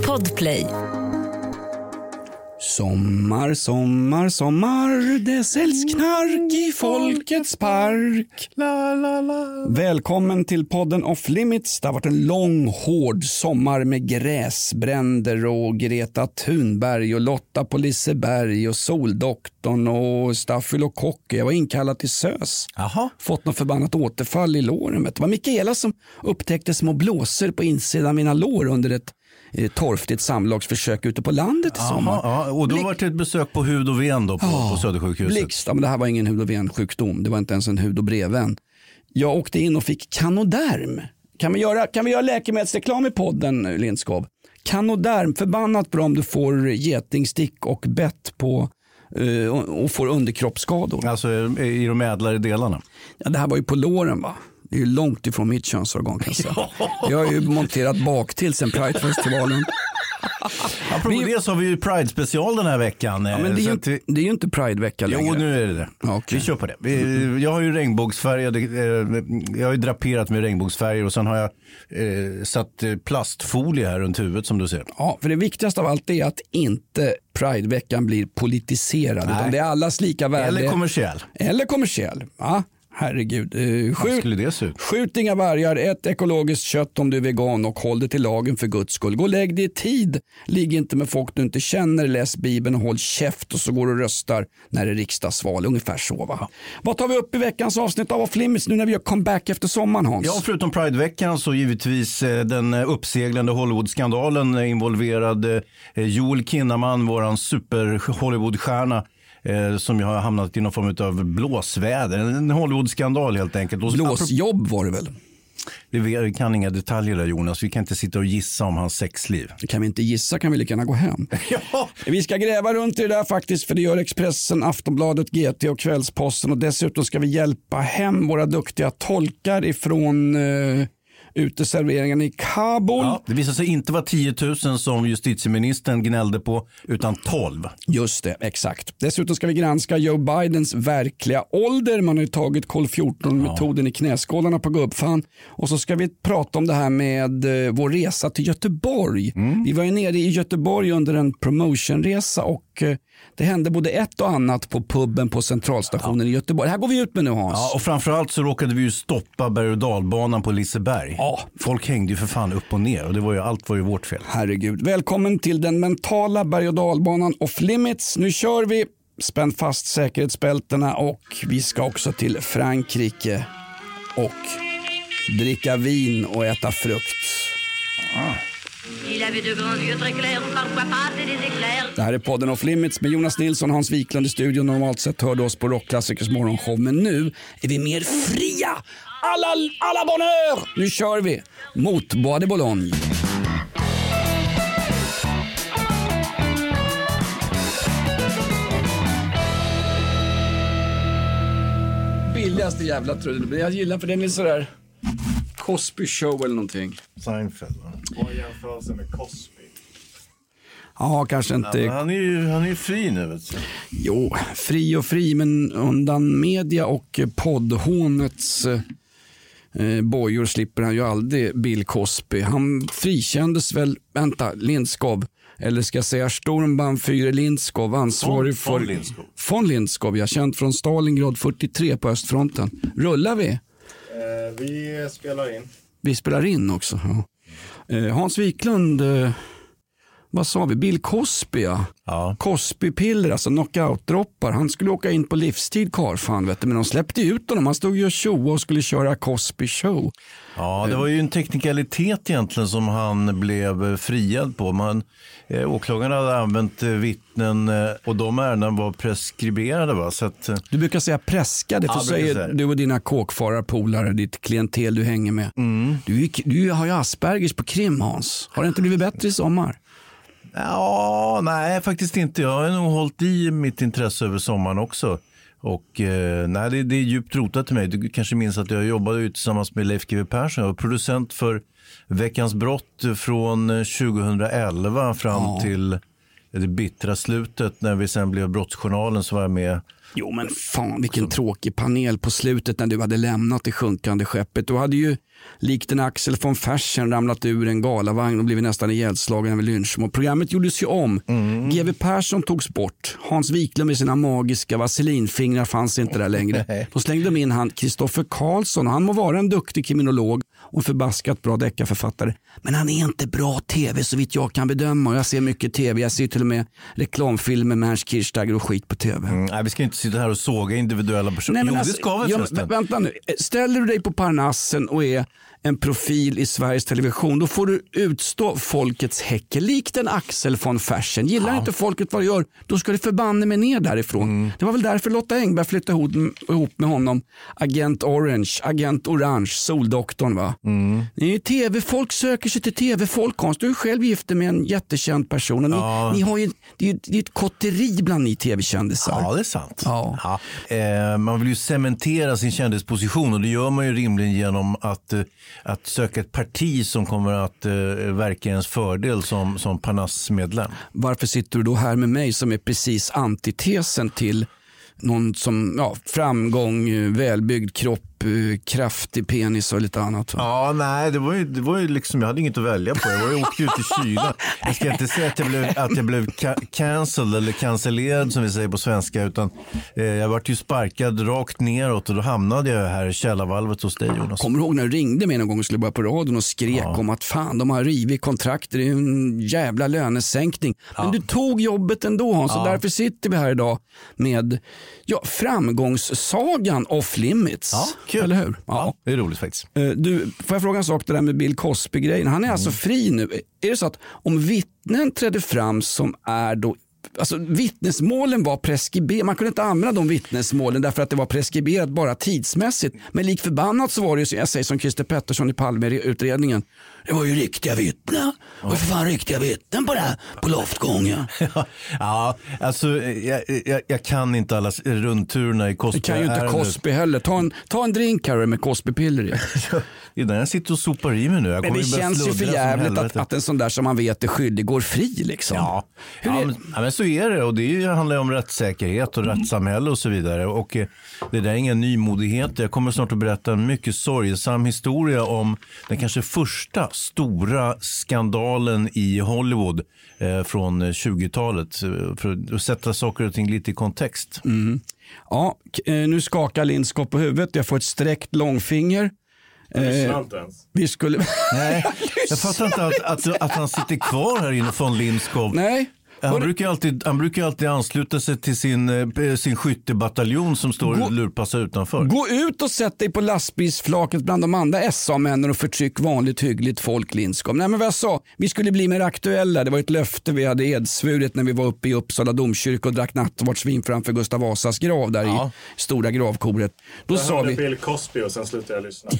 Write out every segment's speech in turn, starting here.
Podplay. Sommar, sommar, sommar, det säljs knark i Folkets park. La, la, la. Välkommen till podden Off Limits. Det har varit en lång, hård sommar med gräsbränder och Greta Thunberg och Lotta på Liseberg och Soldoktorn och Stafylokocker. Jag var inkallad till SÖS. Aha. Fått något förbannat återfall i låren. Det var Mikaela som upptäckte små blåser på insidan av mina lår under ett torftigt samlagsförsök ute på landet i sommar. Ja. Och då var det ett besök på hud och ven då på Södersjukhuset. Blixt, men det här var ingen hud och vensjukdom. Det var inte ens en hud och brevvän. Jag åkte in och fick Canoderm. Kan vi göra läkemedelsreklam i podden, Lindskov? Canoderm, förbannat bra om du får getingstick och bett på och får underkroppsskador. Alltså i de ädlare delarna? Ja, det här var ju på låren, va? Det är ju långt ifrån mitt könsorgan, kan jag säga. Jag har ju monterat bak till sen Pride-festivalen. Apropå det så har vi ju Pride-special den här veckan. Ja, men det är ju inte Pride-vecka längre. Jo, nu är det. Okay. Vi kör på det. Jag har ju jag har ju draperat med regnbågsfärger och sen har jag satt plastfolie här runt huvudet som du ser. Ja, för det viktigaste av allt är att inte Pride-veckan blir politiserad. Utan det är allas lika värde. Eller kommersiell. Ja. Herregud. Skjut inga vargar, ät ekologiskt kött om du är vegan och håll dig till lagen för Guds skull. Gå och lägg dig i tid. Ligg inte med folk du inte känner, läs Bibeln och håll käft och så går du och röstar när det är riksdagsval. Ungefär så, va? Vad tar vi upp i veckans avsnitt av Off Limits nu när vi gör comeback efter sommaren, Hans? Ja, förutom Pride-veckan så givetvis den uppseglande Hollywood-skandalen involverade Joel Kinnaman, våran super-Hollywood-stjärna. Som ju har hamnat i någon form av blåsväder. En Hollywood-skandal helt enkelt. Blåsjobb var det väl? Vi kan inga detaljer där, Jonas. Vi kan inte sitta och gissa om hans sexliv. Kan vi inte gissa kan vi lika gärna gå hem. Ja. Vi ska gräva runt i det där faktiskt, för det gör Expressen, Aftonbladet, GT och Kvällsposten. Och dessutom ska vi hjälpa hem våra duktiga tolkar ifrån uteserveringen i Kabul. Ja, det visade sig inte vara 10 000 som justitieministern gnällde på, utan 12. Just det, exakt. Dessutom ska vi granska Joe Bidens verkliga ålder. Man har ju tagit kol-14-metoden i knäskålarna på gubbfan. Och så ska vi prata om det här med vår resa till Göteborg. Vi var ju nere i Göteborg under en promotionresa och det hände både ett och annat på puben på Centralstationen i Göteborg. Här går vi ut med nu, Hans. Ja, och framförallt så råkade vi ju stoppa berg- och dalbanan på Liseberg. Ja. Folk hängde ju för fan upp och ner och allt var ju vårt fel. Herregud. Välkommen till den mentala berg- och dalbanan Off Limits. Nu kör vi. Spänn fast säkerhetsbältena och vi ska också till Frankrike och dricka vin och äta frukt. Det här är podden Off Limits med Jonas Nilsson, Hans Wiklund i studion. Normalt sett hör du oss på Rockklassikers morgonshow, men nu är vi mer fria. Alla bonheur! Nu kör vi mot Bois de Boulogne. Billigaste jävla trudelutt. Jag gillar för den är sådär Cosby Show eller någonting. Seinfeld, va? Vad jämförelse med Cosby? Ja, kanske inte. Ja, han är ju fri nu, vet du. Jo, fri och fri, men undan media och poddhånets bojor slipper han ju aldrig Bill Cosby. Han frikändes väl, Lindskov, eller ska jag säga Sturmbannführer Lindskov, ansvarig för von Lindskov, jag känt från Stalingrad 43 på östfronten. Rullar vi? Vi spelar in. Vi spelar in också, ja. Hans Wiklund, vad sa vi? Bill Cosby, ja. Cosby-piller, alltså knockout-droppar. Han skulle åka in på livstid, karfan, vet du. Men de släppte ut honom. Han stod ju och tjoa och skulle köra Cosby-show. Ja, det var ju en teknikalitet egentligen som han blev friad på. Åklagaren hade använt vittnen och de ärenden var preskriberade, va? Så att, du brukar säga preskade, för säger du och dina kåkfararpolare, ditt klientel du hänger med. Du har ju Aspergers på krim, Hans. Har det inte blivit bättre i sommar? Ja, nej, faktiskt inte. Jag har nog hållit i mitt intresse över sommaren också. Och nej, det är djupt rotat till mig. Du kanske minns att jag jobbade tillsammans med Leif GW Persson. Jag var producent för Veckans brott från 2011 fram till det bittra slutet när vi sen blev Brottsjournalen så var jag med. Jo men fan vilken tråkig panel på slutet när du hade lämnat det sjunkande skeppet. Du hade ju likt en Axel von Fersen ramlat ur en galavagn och blivit nästan ihjälslagen över lynchmord. Programmet gjordes ju om. GW Persson togs bort. Hans Wiklund med sina magiska vaselinfingrar fanns inte där längre. Då slängde de in han Kristoffer Karlsson. Han må vara en duktig kriminolog och en förbaskat bra deckarförfattare. Men han är inte bra tv så vitt jag kan bedöma. Jag ser mycket tv. Jag ser till och med reklamfilmer med Ernst Kirchsteiger och skit på tv. Nej, vi ska inte sitta här och såga individuella personer. Nej, men det ska vi förresten. Vänta nu. Ställer du dig på Parnassen och är en profil i Sveriges Television, då får du utstå folkets häcke likt en Axel von Fersen. Gillar inte folket vad du gör, då ska du förbanna mig ner därifrån. Det var väl därför Lotta Engberg flyttade ihop med honom. Agent Orange, Soldoktorn va? Det är tv-folk söker sig till tv-folk. Du är själv gift med en jättekänd person. Och ni har ju, det är ett kotteri bland ni tv-kändisar. Ja, det är sant. Man vill ju cementera sin kändisposition och det gör man ju rimligen genom att söka ett parti som kommer att verka ens fördel som Parnass-medlem. Varför sitter du då här med mig som är precis antitesen till någon som framgång, välbyggd kropp, kraftig penis och lite annat? Va? Ja, nej, det var ju liksom, jag hade inget att välja på. Jag var ju åkt ut i kylan. Jag ska inte säga att jag blev cancelled eller cancellerad som vi säger på svenska, utan jag vart ju sparkad rakt neråt och då hamnade jag här i källarvalvet hos dig, Jonas. Kommer du ihåg när du ringde mig någon gång och skulle börja på radion och skrek om att fan, de har rivit kontrakter, det är en jävla lönesänkning. Men du tog jobbet ändå, Hans, och därför sitter vi här idag med framgångssagan Off Limits. Kul. Eller hur? Ja, det är roligt faktiskt. Får jag fråga en sak, det där med Bill Cosby-grejen. Han är alltså fri nu. Är det så att om vittnen trädde fram som är då, alltså vittnesmålen var preskriberade, man kunde inte använda de vittnesmålen därför att det var preskriberat bara tidsmässigt, men lik förbannat så var det ju, jag säger som Christer Pettersson i Palme-utredningen, det var ju riktiga vittnen. Och för fan riktiga vittnen på det här, på loftgången. Ja, alltså jag kan inte alla rundturerna i Cosby. Det kan ju inte Cosby heller. Ta en drink här med Cosby-piller i. Innan jag sitter och sopar i mig nu. Men det känns ju för jävligt att en sån där som man vet är skyldig går fri liksom. Ja, men så är det, och det handlar ju om rättssäkerhet och rättssamhälle och så vidare. Och det där är inga nymodigheter. Jag kommer snart att berätta en mycket sorgsam historia om den kanske första stora skandalen i Hollywood från 20-talet, för att sätta saker och ting lite i kontext. Ja, nu skakar Lindskog på huvudet. Jag får ett sträckt långfinger. Vi skulle... Nej, jag fattar inte att han sitter kvar här inne från Lindskog. Nej. Han brukar alltid ansluta sig till sin skyttebataljon som står och lurpassar utanför. Gå ut och sätt dig på lastbilsflaket bland de andra SA-männen och förtryck vanligt hyggligt folk, Lindskog. Nej, men vad jag sa, vi skulle bli mer aktuella. Det var ett löfte vi hade edsvurit när vi var uppe i Uppsala domkyrka och drack nattvardsvin framför Gustav Vasas grav där i stora gravkoret. Då jag sa vi Bill Cosby och sen slutade jag lyssna.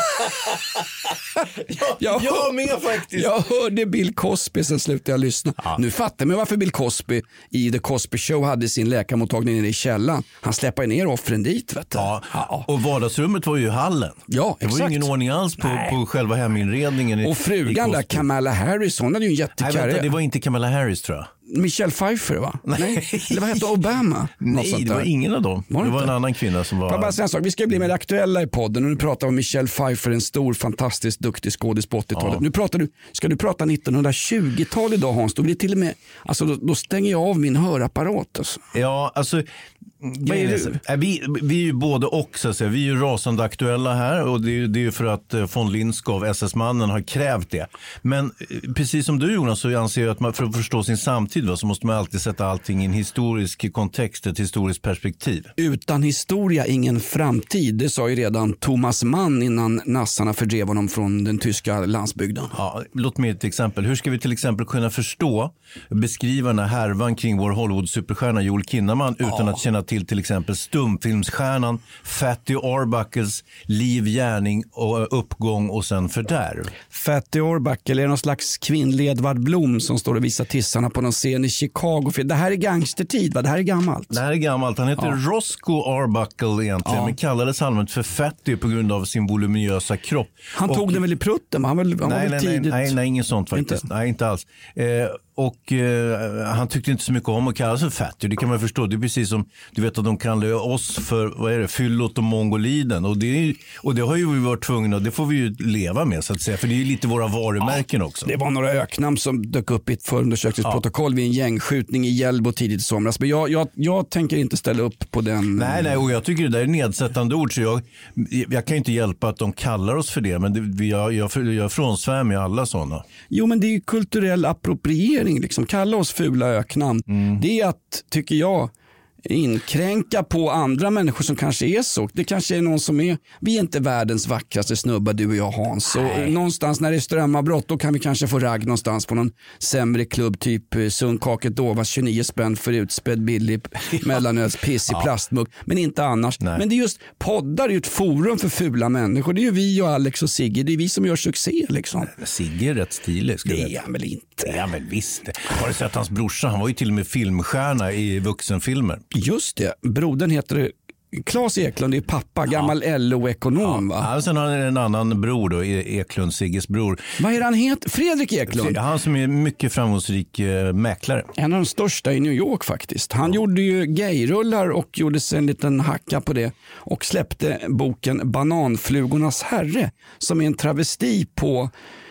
Jag med faktiskt. Jag hörde Bill Cosby, sen slutade jag lyssna. Nu fattar man varför Bill Cosby i The Cosby Show hade sin läkarmottagning nere i källan. Han släppte ner offren dit, vet du. Och vardagsrummet var ju i hallen. Ja, det var ju ingen ordning alls på själva heminredningen. Och frugan där, Kamala Harris, hon hade ju en jättekarriär. Det var inte Kamala Harris, tror jag. Michelle Pfeiffer, va? Nej. Eller vad hette Obama? Nej, det var ingen av dem. Det var en annan kvinna som var... Bara säga en sak. Vi ska bli mer aktuella i podden. Och nu pratar vi om Michelle Pfeiffer, en stor, fantastiskt duktig skådis på 80-talet. Nu ska du prata 1920-tal idag, Hans? Då blir det till och med... Alltså, då stänger jag av min hörapparat. Alltså. Ja, alltså... Vad är du? Vi är ju både och, så att säga. Vi är ju rasande aktuella här, och det är ju för att von Lindskov, SS-mannen, har krävt det. Men precis som du, Jonas, så anser jag att man, för att förstå sin samtid, så måste man alltid sätta allting i en historisk kontext, ett historiskt perspektiv. Utan historia, ingen framtid. Det sa ju redan Thomas Mann innan nassarna fördrev honom från den tyska landsbygden. Ja, låt mig ett exempel. Hur ska vi till exempel kunna beskriva den här härvan kring vår Hollywood-superstjärna Joel Kinnaman utan att känna till exempel stumfilmsstjärnan Fatty Arbuckles liv, gärning och uppgång och sen fördärv? Fatty Arbuckle är någon slags kvinnlig Edvard Blom som står och visar tissarna på någon scen i Chicago. Det här är gangstertid, va? Det här är gammalt. Det här är gammalt. Han heter Roscoe Arbuckle egentligen, men kallades allmänt för Fatty på grund av sin voluminösa kropp. Han tog den väl i prutten? Han var väl tidigt? Nej, inget sånt faktiskt. Inte. Nej, inte alls. Och han tyckte inte så mycket om att kalla sig fattig. Det kan man förstå. Det är precis som, du vet att de kallar oss för, vad är det, fyllot och mongoliden. Och det har ju vi varit tvungna, det får vi ju leva med så att säga. För det är ju lite våra varumärken också. Det var några öknamn som dök upp i ett förundersökningsprotokoll vid en gängskjutning i Hjällbo tidigt i somras. Men jag tänker inte ställa upp på den. Nej, och jag tycker det där är nedsättande ord. Så jag kan inte hjälpa att de kallar oss för det. Men jag frånsvär med alla sådana. Jo, men det är ju kulturell appropriering. Liksom. Kalla oss fula öknamn. Det är att, tycker jag, inkränka på andra människor som kanske är så. Det kanske är någon som är, vi är inte världens vackraste snubbar, du och jag, Hans. Och någonstans när det är strömavbrott, då kan vi kanske få ragg någonstans på någon sämre klubb, typ Sundkaket Dovas 29 spänn för utspädd billig mellanölspiss i plastmugg. Men inte annars. Nej. Men det är just, poddar är ju ett forum för fula människor. Det är ju vi och Alex och Sigge. Det är vi som gör succé liksom. Sigge är rätt stilig. Det är han väl inte? Ja, men visst. Har du sett hans brorsa? Han var ju till och med filmstjärna i vuxenfilmer. Just det. Brodern heter Claes Eklund, är pappa, gammal LO-ekonom va? Ja, sen har han en annan bror då, Eklund, Sigges bror. Vad är han heter? Fredrik Eklund? Han som är mycket framgångsrik mäklare. En av de största i New York faktiskt. Han gjorde ju gayrullar och gjorde sig en liten hacka på det. Och släppte boken Bananflugornas herre, som är en travesti på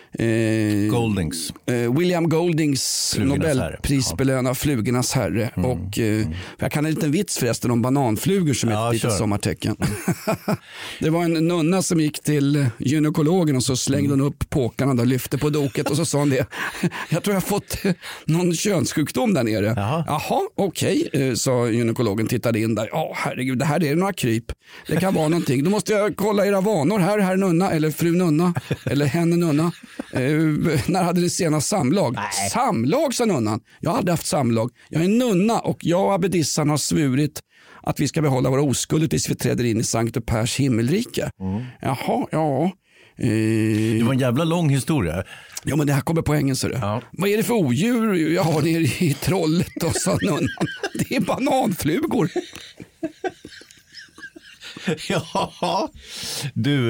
Goldings. William Goldings Nobelprisbelöna Flugornas herre. Och jag kan en liten vits förresten om bananflugor som är ett litet sommartecken. Det var en nunna som gick till gynekologen och så slängde hon upp påkarna och lyfte på doket och så sa hon det. Jag tror jag har fått någon könssjukdom där nere. Jaha, okej, sa gynekologen, tittade in där. Ja, herregud, det här är några kryp. Det kan vara någonting. Då måste jag kolla era vanor här nunna, eller fru nunna, eller henne nunna. När hade ni senast samlag? Nej. Samlag, sa nunnan. Jag har aldrig haft samlag. Jag är nunna och jag och abbedissan har svurit att vi ska behålla våra oskulder tills vi träder in i Sankt Pers himmelrike. Jaha, ja. Det var en jävla lång historia. Ja, men det här kommer poängen, så det. Ja. Vad är det för odjur jag har nere i trollet då, sa nunnan. Det är bananflugor. Ja, du,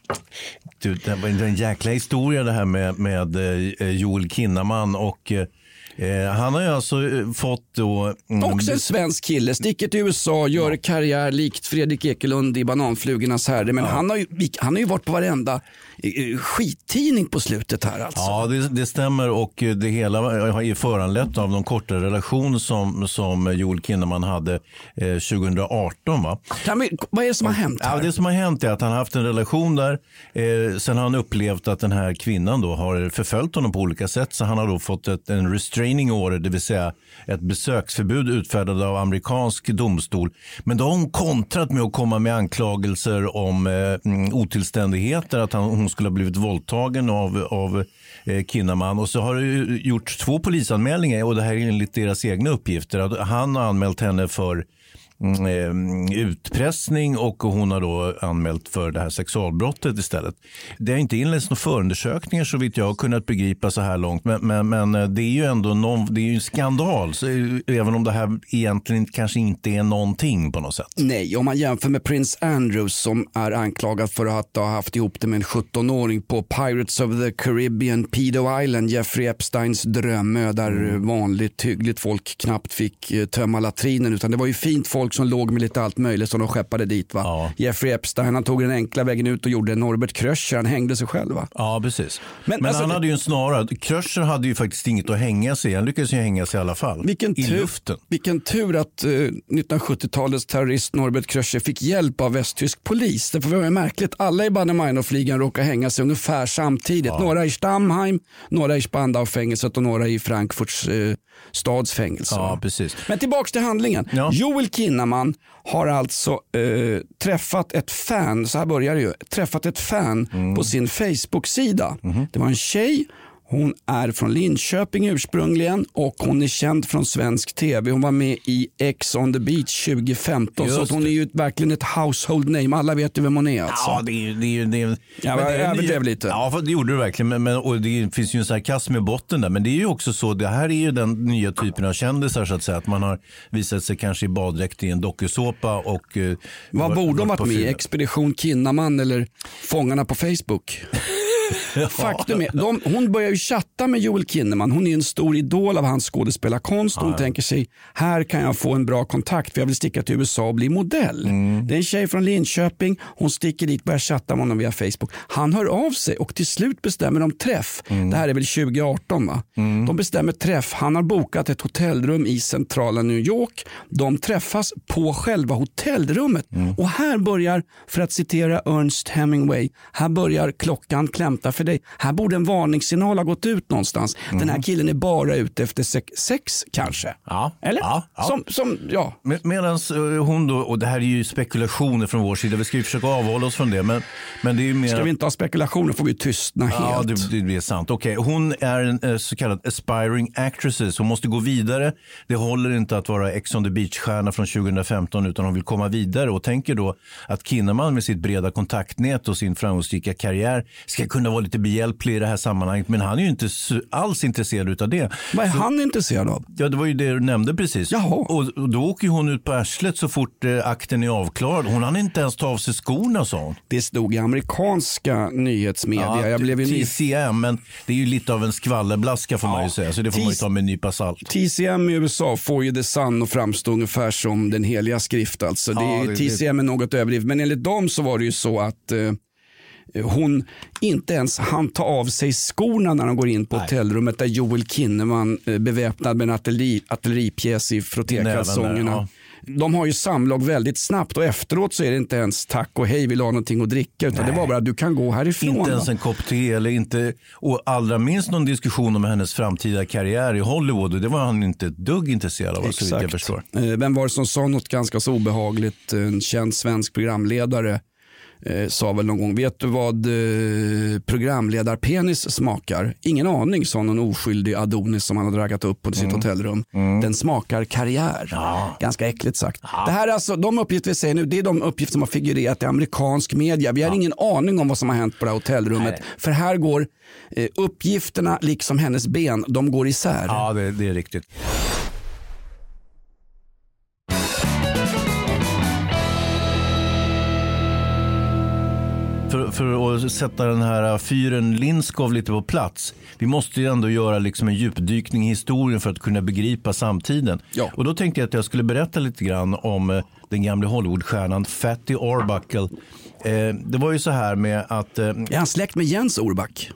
det var en jäkla historia det här med Joel Kinnaman och han har ju alltså fått då... Också en svensk kille, sticker till USA, gör karriär likt Fredrik Ekelund i Bananflugornas herre. Men han har ju varit på varenda skittidning på slutet här alltså. Ja, det stämmer, och det hela har ju föranlett av någon kortare relation som Joel Kinnaman hade 2018 va? Vad är det som har hänt här? Ja, det som har hänt är att han har haft en relation där. Sen har han upplevt att den här kvinnan då har förföljt honom på olika sätt, så han har då fått en restraining order, det vill säga ett besöksförbud utfärdat av amerikansk domstol. Men då har hon kontrat med att komma med anklagelser om otillständigheter, att hon skulle ha blivit våldtagen av Kinnaman. Och så har det gjort 2 polisanmälningar, och det här är enligt deras egna uppgifter. Han har anmält henne för utpressning och hon har då anmält för det här sexualbrottet istället. Det har inte inletts några förundersökningar så vitt jag har kunnat begripa så här långt, men det är ju ändå det är ju en skandal, så även om det här egentligen kanske inte är någonting på något sätt. Nej, om man jämför med Prince Andrew som är anklagad för att ha haft ihop det med en 17-åring på Pirates of the Caribbean, Pedo Island, Jeffrey Epsteins drömö, där vanligt hyggligt folk knappt fick tömma latrinen, utan det var ju fint folk som låg med lite allt möjligt som de skeppade dit va. Ja. Jeffrey Epstein, han tog den enkla vägen ut och gjorde Norbert Kröcher, han hängde sig själv va. Ja, precis. Men alltså, han hade ju en snara. Kröcher hade ju faktiskt inget att hänga sig. Han lyckades ju hänga sig i alla fall. Vilken tur att 1970-talets terrorist Norbert Kröcher fick hjälp av västtysk polis. Det var märkligt. Alla i Baader-Meinhof-ligan råkade hänga sig ungefär samtidigt. Ja. Några i Stammheim, några i Spandau-fängelset och några i Frankfurts stadsfängelse. Ja, precis. Men tillbaks till handlingen. Ja. Joel Kinnaman har alltså träffat ett fan, så här börjar det ju, träffat ett fan på sin Facebook-sida. Det var en tjej. Hon är från Linköping ursprungligen och hon är känd från svensk tv. Hon var med i Ex on the Beach 2015. Just så att hon är ju verkligen ett household name. Alla vet ju vem hon är alltså. Ja, det är jag överdrev lite. Ja, det gjorde du verkligen. Och det finns ju en sarkasm i botten där. Men det är ju också så, det här är ju den nya typen av kändisar så att säga. Att man har visat sig kanske i baddräkt i en dokusåpa och... Vad borde de varit med i? Expedition Kinnaman eller Fångarna på Facebook? Faktum är, hon börjar ju chatta med Joel Kinnaman. Hon är en stor idol av hans skådespelarkonst. Hon tänker sig, här kan jag få en bra kontakt för jag vill sticka till USA och bli modell. Det är en tjej från Linköping. Hon sticker dit, börjar chatta med honom via Facebook. Han hör av sig och till slut bestämmer de träff. Det här är väl 2018 va? De bestämmer träff. Han har bokat ett hotellrum i centrala New York. De träffas på själva hotellrummet. Och här börjar, för att citera Ernest Hemingway, här börjar klockan klämta för dig. Här borde en varningssignal ha gått ut någonstans. Den här killen är bara ute efter sex kanske. Ja. Eller? Ja. Medan hon då, och det här är ju spekulationer från vår sida, vi ska ju försöka avhålla oss från det. Men det är ju mer... Ska vi inte ha spekulationer får vi tystna helt. Ja, det är sant. Okej, hon är en så kallad aspiring actress. Hon måste gå vidare. Det håller inte att vara Ex on the Beach-stjärna från 2015 utan hon vill komma vidare och tänker då att Kinnaman med sitt breda kontaktnät och sin framgångsrika karriär ska kunna vara lite behjälplig i det här sammanhanget. Men han är ju inte alls intresserad av det. Vad är han intresserad av? Ja, det var ju det du nämnde precis. Jaha. Och då åker hon ut på arslet så fort akten är avklarad. Hon hann inte ens ta av sig skorna, sa hon. Det stod i amerikanska nyhetsmedia. Ja, jag blev TCM, men det är ju lite av en skvallerblaska får man ju säga. Så det får man ju ta med en nypa salt. TCM i USA får ju The Sun att framstå ungefär som den heliga skrift. Alltså. TCM är något överdrivet. Men enligt dem så var det ju så att hon inte ens hann ta av sig skorna när de går in på hotellrummet där Joel Kinnaman beväpnad med en artilleripjäs i frottékalsongerna. Ja. De har ju samlag väldigt snabbt och efteråt så är det inte ens tack och hej, vill ha någonting att dricka utan det var bara att du kan gå härifrån. Inte ens en kopp te eller inte, och allra minst någon diskussion om hennes framtida karriär i Hollywood, och det var han inte ett dugg intresserad av. Så jag förstår. Vem var det som sa något ganska så obehagligt? En känd svensk programledare sa väl någon gång, vet du vad programledarpenis smakar? Ingen aning, sa någon oskyldig Adonis som han hade draggat upp på sitt hotellrum. Den smakar karriär. Ja. Ganska äckligt sagt. Ja. Det här är alltså, de uppgifter vi säger nu, det är de uppgifter som har figurerat i amerikansk media. Vi har ingen aning om vad som har hänt på det här hotellrummet. Nej. För här går uppgifterna, liksom hennes ben, de går isär. Ja, det är riktigt. För att sätta den här fyren Lindskov lite på plats. Vi måste ju ändå göra liksom en djupdykning i historien för att kunna begripa samtiden. Ja. Och då tänkte jag att jag skulle berätta lite grann om den gamla Hollywoodstjärnan Fatty Arbuckle. Det var ju så här med att... Är han släkt med Jens Orback?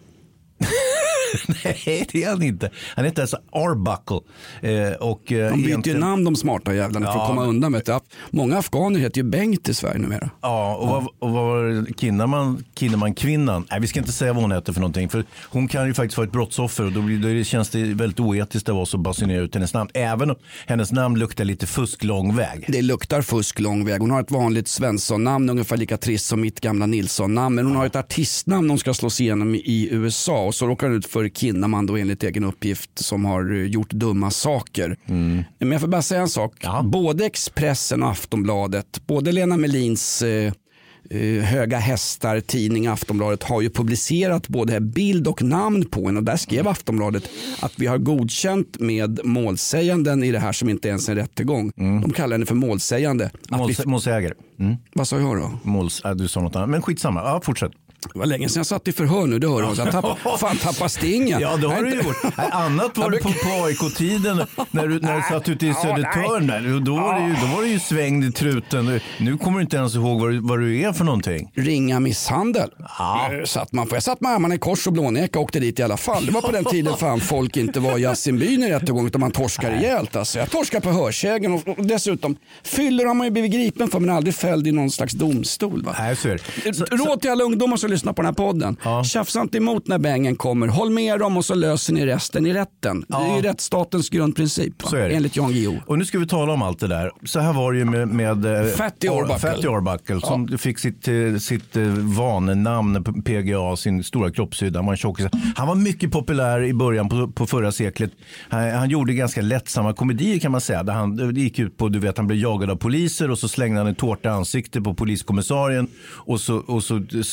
Nej, det är han inte. Han heter alltså Arbuckle. De byter ju namn, de smarta jävlarna, för att komma undan med det. Många afghaner heter ju Bengt i Sverige numera. Ja, och vad var Kinnaman-kvinnan? Nej, vi ska inte säga vad hon heter för någonting. För hon kan ju faktiskt vara ett brottsoffer och då känns det väldigt oetiskt av oss att basunera ut hennes namn. Även om hennes namn luktar lite fusk lång väg. Det luktar fusk lång väg. Hon har ett vanligt Svensson-namn, ungefär lika trist som mitt gamla Nilsson-namn. Men hon har ett artistnamn hon ska slås igenom i USA. Och så råkar hon ut för Kinnaman då enligt egen uppgift som har gjort dumma saker. Men jag får bara säga en sak. Ja. Både Expressen och Aftonbladet, både Lena Melins höga hästar, tidning Aftonbladet har ju publicerat både bild och namn på en, och där skrev Aftonbladet att vi har godkänt med målsäganden i det här som inte ens är en rättegång. De kallar henne för målsägande. Målsägare. Vad sa jag då? Du sa något annat, men skitsamma. Ja, fortsätt. Det var länge sedan jag satt i förhör nu, det hör jag. Tappade stingen. Ja, det har du gjort. Annat var det på AIK-tiden när du satt ute i Södertörn där. Då var det ju svängd i truten. Nu kommer du inte ens ihåg vad du är för någonting. Ringa misshandel. Jag satt med armarna i kors och blåneka och åkte dit i alla fall. Det var på den tiden fan folk inte var i Asinbyn i rättegång utan man torskar rejält. Alltså. Jag torskar på hörsägen och dessutom fyller har man ju blivit gripen för men aldrig fälld i någon slags domstol. Va? Nej, så är det. Råd till alla ungdomar som lyssna på den här podden. Tjafsa inte emot när bängen kommer. Håll med dem och så löser ni resten i rätten. Det är ju rättsstatens grundprincip. Så är det. Enligt Jan Guillou. Och nu ska vi tala om allt det där. Så här var det ju med Fatty Arbuckle som fick sitt vanenamn på PGA, sin stora kroppshydda. Han var mycket populär i början på förra seklet. Han gjorde ganska lättsamma komedier kan man säga. Där han gick ut på, han blev jagad av poliser och så slängde han en tårta i ansiktet på poliskommissarien och så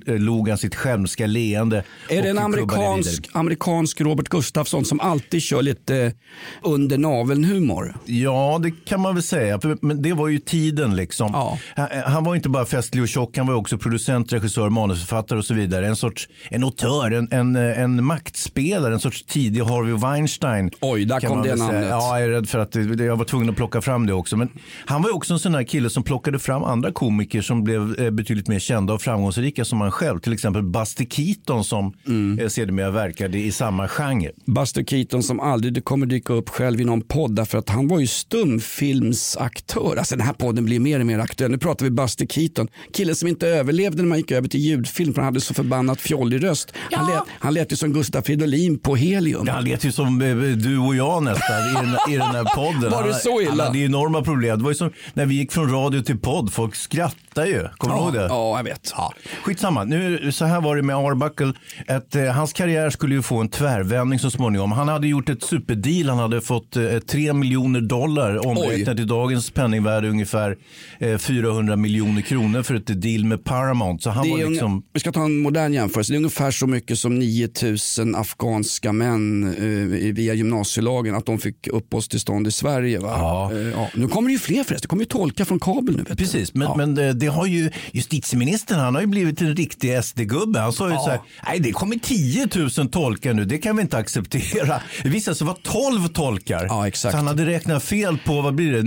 log han sitt skämska leende. Är det en amerikansk Robert Gustafsson som alltid kör lite under naveln-humor? Ja, det kan man väl säga. Men det var ju tiden liksom. Ja. Han var inte bara festlig och tjock, han var också producent, regissör, manusförfattare och så vidare. En autör, en maktspelare, en sorts tidig Harvey Weinstein. Oj, där kom det namnet. Ja, jag är rädd för att jag var tvungen att plocka fram det också. Men han var ju också en sån här kille som plockade fram andra komiker som blev betydligt mer kända och framgångsrika som han själv. Till exempel Buster Keaton som sedermera verkade i samma genre. Buster Keaton som aldrig kommer dyka upp själv i någon podd därför att han var ju stumfilmsaktör. Alltså den här podden blir mer och mer aktuell. Nu pratar vi Buster Keaton. Killen som inte överlevde när man gick över till ljudfilm för han hade så förbannat fjollig röst. Ja. Han lät ju som Gustaf Fridolin på Helium. Ja, han lät ju som du och jag nästan i den här podden. Var det så illa? Han hade enorma problem. Det var ju som när vi gick från radio till podd. Folk skrattade ju. Kommer du ihåg det? Ja, jag vet. Ja. Skitsamma. Nu, så här var det med Arbuckle. Hans karriär skulle ju få en tvärvändning så småningom. Han hade gjort ett superdeal. Han hade fått $3 miljoner omräknat i dagens penningvärde ungefär 400 miljoner kronor för ett deal med Paramount. Så han var liksom... Vi ska ta en modern jämförelse. Det är ungefär så mycket som 9000 afghanska män via gymnasielagen att de fick uppehållstillstånd i Sverige. Va? Ja. Nu kommer det ju fler förresten. Det kommer ju tolka från kabel nu. Precis, men det har ju justitieministern, han har ju blivit en riktig SD-gubbe. Han sa ju så här, nej det kommer 10 000 tolkar nu, det kan vi inte acceptera. Det visade sig vara 12 tolkar. Ja, exakt. Så han hade räknat fel på, vad blir det,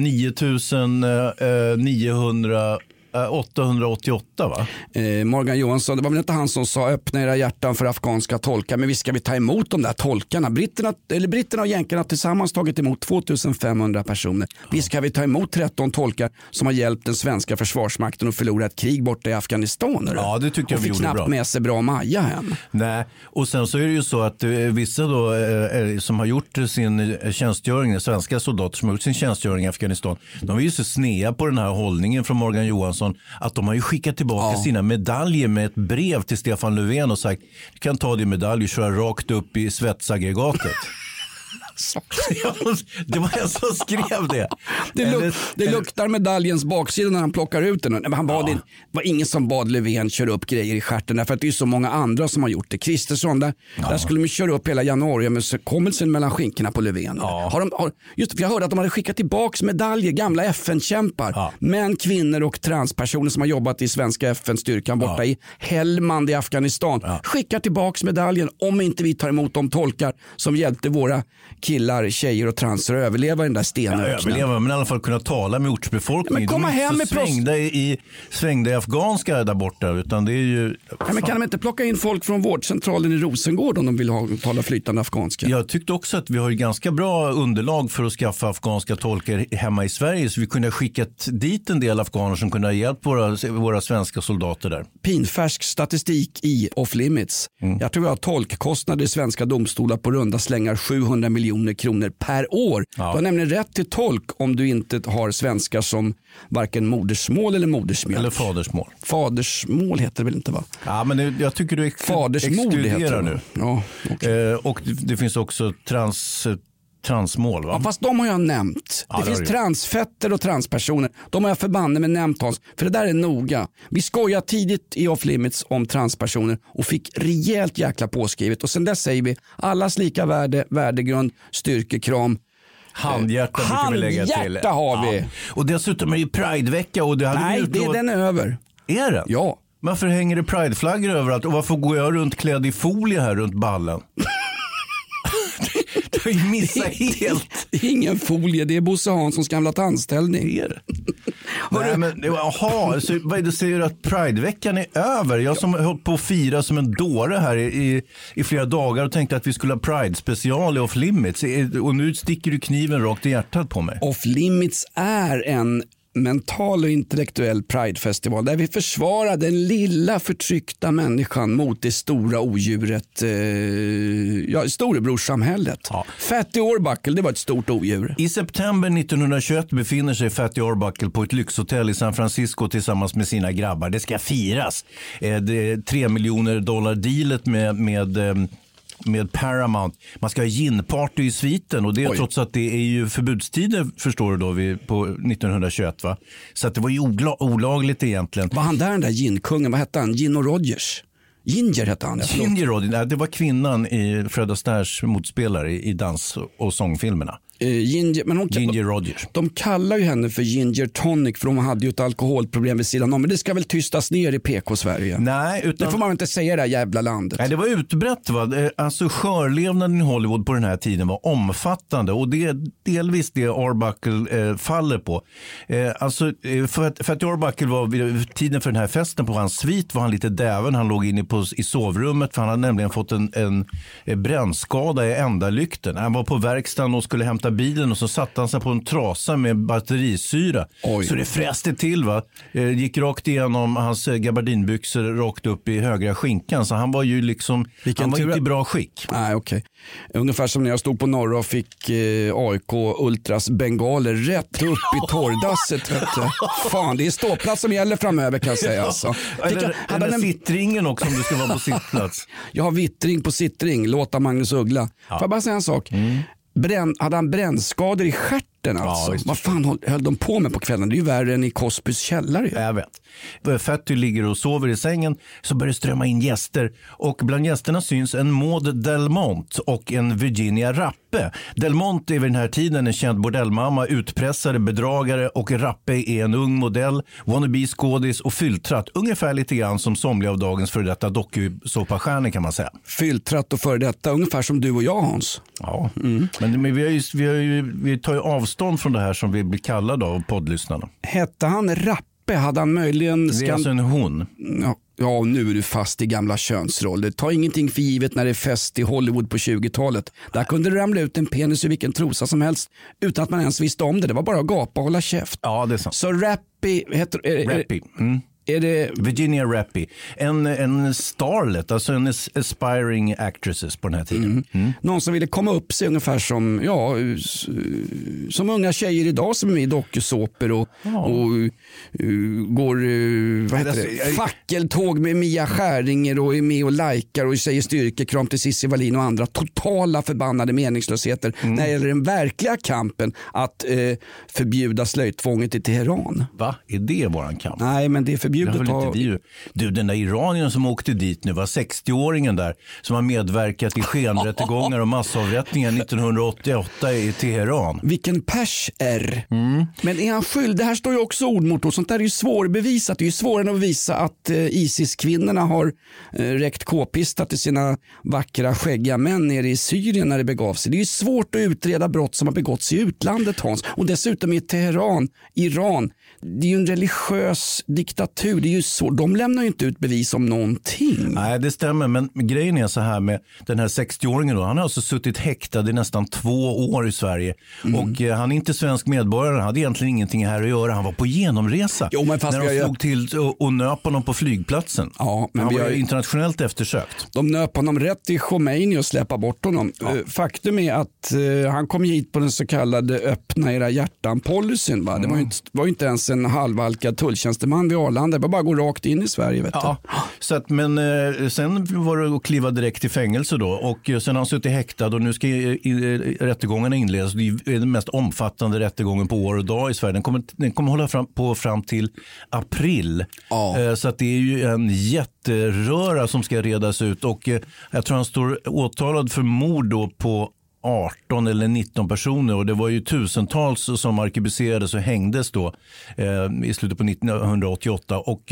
888 va? Morgan Johansson, det var väl inte han som sa öppna era hjärtan för afghanska tolkar, men visst ska vi ta emot de där tolkarna. Britterna och jänkarna tillsammans tagit emot 2500 personer. Visst ska vi ta emot 13 tolkar som har hjälpt den svenska försvarsmakten att förlora ett krig borta i Afghanistan. Ja, det tycker jag vi gjorde bra. Och fick knappt med sig bra Maja hem. Nej, och sen så är det ju så att vissa då som har gjort sin tjänstgöring, svenska soldater som har gjort sin tjänstgöring i Afghanistan, de är ju så snea på den här hållningen från Morgan Johansson att de har ju skickat tillbaka sina medaljer med ett brev till Stefan Löfven och sagt, du kan ta din medalj och köra rakt upp i svetsaggregatet. Det var jag som skrev det. Det luktar medaljens baksida när han plockar ut den. Men det var ingen som bad Löfven köra upp grejer i stjärten därför att det är så många andra som har gjort det. Kristersson, där skulle de köra upp hela januariöverenskommelsen mellan skinkorna på Löfven. Just jag hörde att de hade skickat tillbaka medaljer, gamla FN-kämpar, män, kvinnor och transpersoner som har jobbat i svenska FN-styrkan borta i Helmand i Afghanistan. Skicka tillbaka medaljen om inte vi tar emot de tolkar som hjälpte våra killar, tjejer och transer att överleva i den där stenöknen. Men i alla fall kunna tala med ortsbefolkningen. Men komma hem med svängda i afghanska där borta, utan det är ju... men kan de inte plocka in folk från vårdcentralen i Rosengård om de vill tala flytande afghanska? Jag tyckte också att vi har ganska bra underlag för att skaffa afghanska tolkar hemma i Sverige, så vi kunde ha skickat dit en del afghaner som kunde ha hjälpt våra svenska soldater där. Pinfärsk statistik i Off Limits. Jag tror vi har tolkkostnader i svenska domstolar på runda slängar 700 miljoner kronor per år. Du har nämligen rätt till tolk om du inte har svenska som varken modersmål eller modersmjölk. Eller fadersmål. Fadersmål heter det väl inte, va? Ja, men jag tycker du exkluderar nu. Ja, okay. Och det finns också transmål, va? Ja, fast de har jag nämnt. Det finns transfetter och transpersoner. De har jag förbanne med nämnt, Hans. För det där är noga. Vi skojar tidigt i Off Limits om transpersoner och fick rejält jäkla påskrivet. Och sen där säger vi allas lika värde, värdegrund, styrkekram. Handhjärta brukar vi lägga till. Handhjärta har vi. Och dessutom är det ju Pridevecka. Och den är över. Är den? Ja. Varför hänger det Prideflaggor överallt? Och varför går jag runt klädd i folie här runt ballen? Du har ju missat helt. Det är ingen folie, det är Bosse Hanssons gamla tandställning. Det är det. Nej, men, så vad är det, säger att Prideveckan är över? Jag som har hållit på att fira som en dåre här i flera dagar och tänkte att vi skulle ha Pride-special i Off Limits. Och nu sticker du kniven rakt i hjärtat på mig. Off Limits är en mental och intellektuell Pride-festival där vi försvarar den lilla förtryckta människan mot det stora odjuret, storebrorsamhället. Ja. Fatty Arbuckle, det var ett stort odjur. I september 1921 befinner sig Fatty Arbuckle på ett lyxhotell i San Francisco tillsammans med sina grabbar. Det ska firas. Det är $3 miljoner dealet med Paramount. Man ska ha ginparty i sviten och det är trots att det är ju förbudstider, förstår du då, på 1921, va? Så att det var ju olagligt egentligen. Var han där, den där ginkungen? Vad hette han? Gino Rogers? Ginger hette han. Ginger Rogers, det var kvinnan i Fred Astaires motspelare i dans- och sångfilmerna. Ginger, men Ginger Rogers. De kallar ju henne för Ginger Tonic för hon hade ju ett alkoholproblem vid sidan om. Men det ska väl tystas ner i PK-Sverige? Nej, det får man inte säga i det här jävla landet. Nej, det var utbrett. Va? Alltså skörlevnaden i Hollywood på den här tiden var omfattande och det är delvis det Arbuckle faller på. Alltså, för att Arbuckle var vid tiden för den här festen på hans svit var han lite däven. Han låg inne i sovrummet för han hade nämligen fått en brännskada i ändalykten. Han var på verkstaden och skulle hämta bilen och så satte han sig på en trasa med batterisyra. Oj. Så det fräste till, va? Gick rakt igenom hans gabardinbyxor rakt upp i högra skinkan. Så han var ju liksom, han var inte i bra skick. Nej, okej. Ungefär som när jag stod på Norra och fick AIK Ultras bengaler rätt upp i torrdasset. Fan, det är ståplats som gäller framöver kan jag säga. Alltså. Hade en sittringen också om du ska vara på sittplats. Jag har vittring på sittring, låta Magnus Uggla. Får jag bara säga en sak? Hade han brännskador i stjärten alltså? Ja, vad fan höll de på med på kvällen? Det är ju värre än i Cosbys källare. Jag vet. Fatty ligger och sover i sängen så börjar det strömma in gäster och bland gästerna syns en Maud Delmont och en Virginia Rappe. Delmont är vid den här tiden en känd bordellmamma, utpressare, bedragare och Rappe är en ung modell, wannabe skådis och fylltratt. Ungefär lite grann som somliga av dagens före detta dokusåpastjärnor kan man säga. Fylltratt och före detta, ungefär som du och jag, Hans. Ja, men vi tar ju avstånd från det här som vi blir kallade av poddlyssnarna. Hette han Rappe? Hade han möjligen... Det är alltså en hon. Ja, nu är du fast i gamla könsroller. Ta ingenting för givet när det är fest i Hollywood på 20-talet. Där kunde det ramla ut en penis ur vilken trosa som helst utan att man ens visste om det. Det var bara att gapa och hålla käft. Ja, det är sant. Så Rappy heter... Rappy. Är det... Virginia Rappy. En starlet, alltså en aspiring actresses på den här tiden. Någon som ville komma upp sig ungefär som unga tjejer idag som är med i dokusåpor och går fackeltåg med Mia Skäringer och är med och likar och säger styrkekram till Cissi Wallin och andra totala förbannade meningslösheter när det gäller den verkliga kampen att förbjuda slöjtvånget i Teheran. Va? Är det våran kamp? Nej, men det är förbjudet. Du, den där iranien som åkte dit nu var 60-åringen där som har medverkat i skenrättegångar och massavrättningar 1988 i Teheran. Vilken pers är. Men är han skyldig? Det här står ju också ord mot ord. Sånt där är ju svårbevisat. Det är ju svårare att visa att ISIS-kvinnorna har räckt k-pista till sina vackra skäggiga män nere i Syrien när det begav sig. Det är ju svårt att utreda brott som har begåtts i utlandet, Hans. Och dessutom i Teheran, Iran. Det är ju en religiös diktatur. Det är ju så. De lämnar ju inte ut bevis om någonting. Nej, det stämmer. Men grejen är så här med den här 60-åringen då. Han har alltså suttit häktad i nästan 2 år i Sverige. Och han är inte svensk medborgare. Han hade egentligen ingenting här att göra. Han var på genomresa. Jo, men fast när de slog till och nöp honom på flygplatsen. Ja, men han var internationellt eftersökt. De nöp honom rätt i Khomeini och släppa bort honom. Ja. Faktum är att han kom hit på den så kallade öppna era hjärtan-policyn. Va? Det var ju inte ens en halvalkad tulltjänsteman vid Arlanda. Det var bara att gå rakt in i Sverige. Vet du. Så att, men sen var det att kliva direkt till fängelse då. Och sen har han suttit häktad och nu ska rättegångarna inledas. Det är den mest omfattande rättegången på år och dag i Sverige. Den kommer hålla fram till april. Ja. Så att det är ju en jätteröra som ska redas ut. Och jag tror han står åtalad för mord då på 18 eller 19 personer och det var ju tusentals som arkebuserades och hängdes då i slutet på 1988 och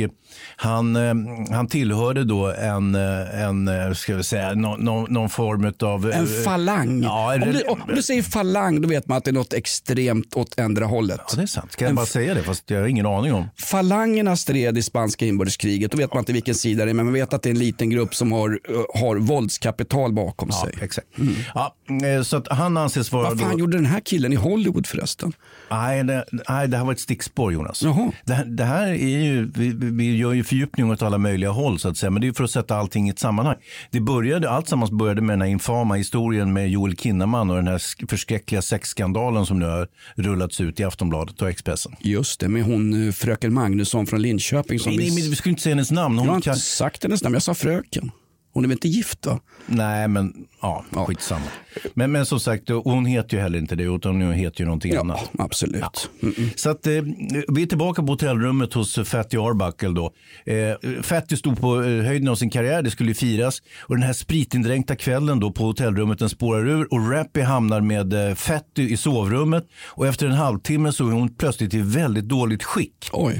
han tillhörde då en ska vi säga någon form av en falang. Ja, om du säger falang då vet man att det är något extremt åt ändra hållet. Ja, det är sant. Kan jag bara säga det fast jag har ingen aning om. Falangerna stred i spanska inbördeskriget. Då vet man inte vilken sida det är men man vet att det är en liten grupp som har våldskapital bakom sig. Exakt. Ja, så att han anses vara... Vad fan gjorde den här killen i Hollywood förresten? Nej, det här var ett stickspår, Jonas. Det här är ju, vi gör ju fördjupning åt alla möjliga håll så att säga, men det är ju för att sätta allting i ett sammanhang. Alltsammans började med den här infama historien med Joel Kinnaman och den här förskräckliga sexskandalen som nu har rullats ut i Aftonbladet och Expressen. Just det, med hon fröken Magnusson från Linköping. Nej, men vi skulle inte säga hennes namn. Jag har inte sagt hennes namn, jag sa fröken. Hon är väl inte gift va? Nej, men skitsamma. Men som sagt, hon heter ju heller inte det, utan hon heter ju någonting annat. Absolut. Ja. Så att vi är tillbaka på hotellrummet hos Fatty Arbuckle då. Fatty stod på höjden av sin karriär, det skulle ju firas. Och den här spritindränkta kvällen då på hotellrummet, den spårar ur. Och Rappy hamnar med Fatty i sovrummet. Och efter en halvtimme så är hon plötsligt i väldigt dåligt skick. Oj.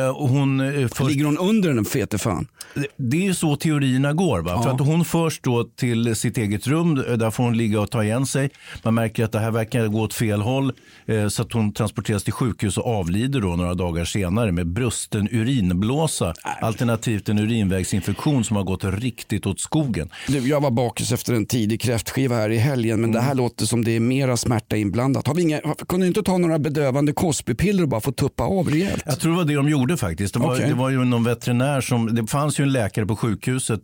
Ligger hon under den fete fan? Det är ju så teorierna går. Va? Ja. För att hon förs då till sitt eget rum, där får hon ligga och ta igen sig. Man märker att det här verkar gå åt fel håll, så att hon transporteras till sjukhus och avlider då några dagar senare med brusten urinblåsa. Alternativt en urinvägsinfektion som har gått riktigt åt skogen. Jag var bakis efter en tidig kräftskiva här i helgen, men det här låter som det är mera smärta inblandat. Kunde inte ta några bedövande Cosby-piller och bara få tuppa av rejält? Jag tror det var det de gjorde faktiskt. Det var ju någon veterinär det fanns ju en läkare på sjukhuset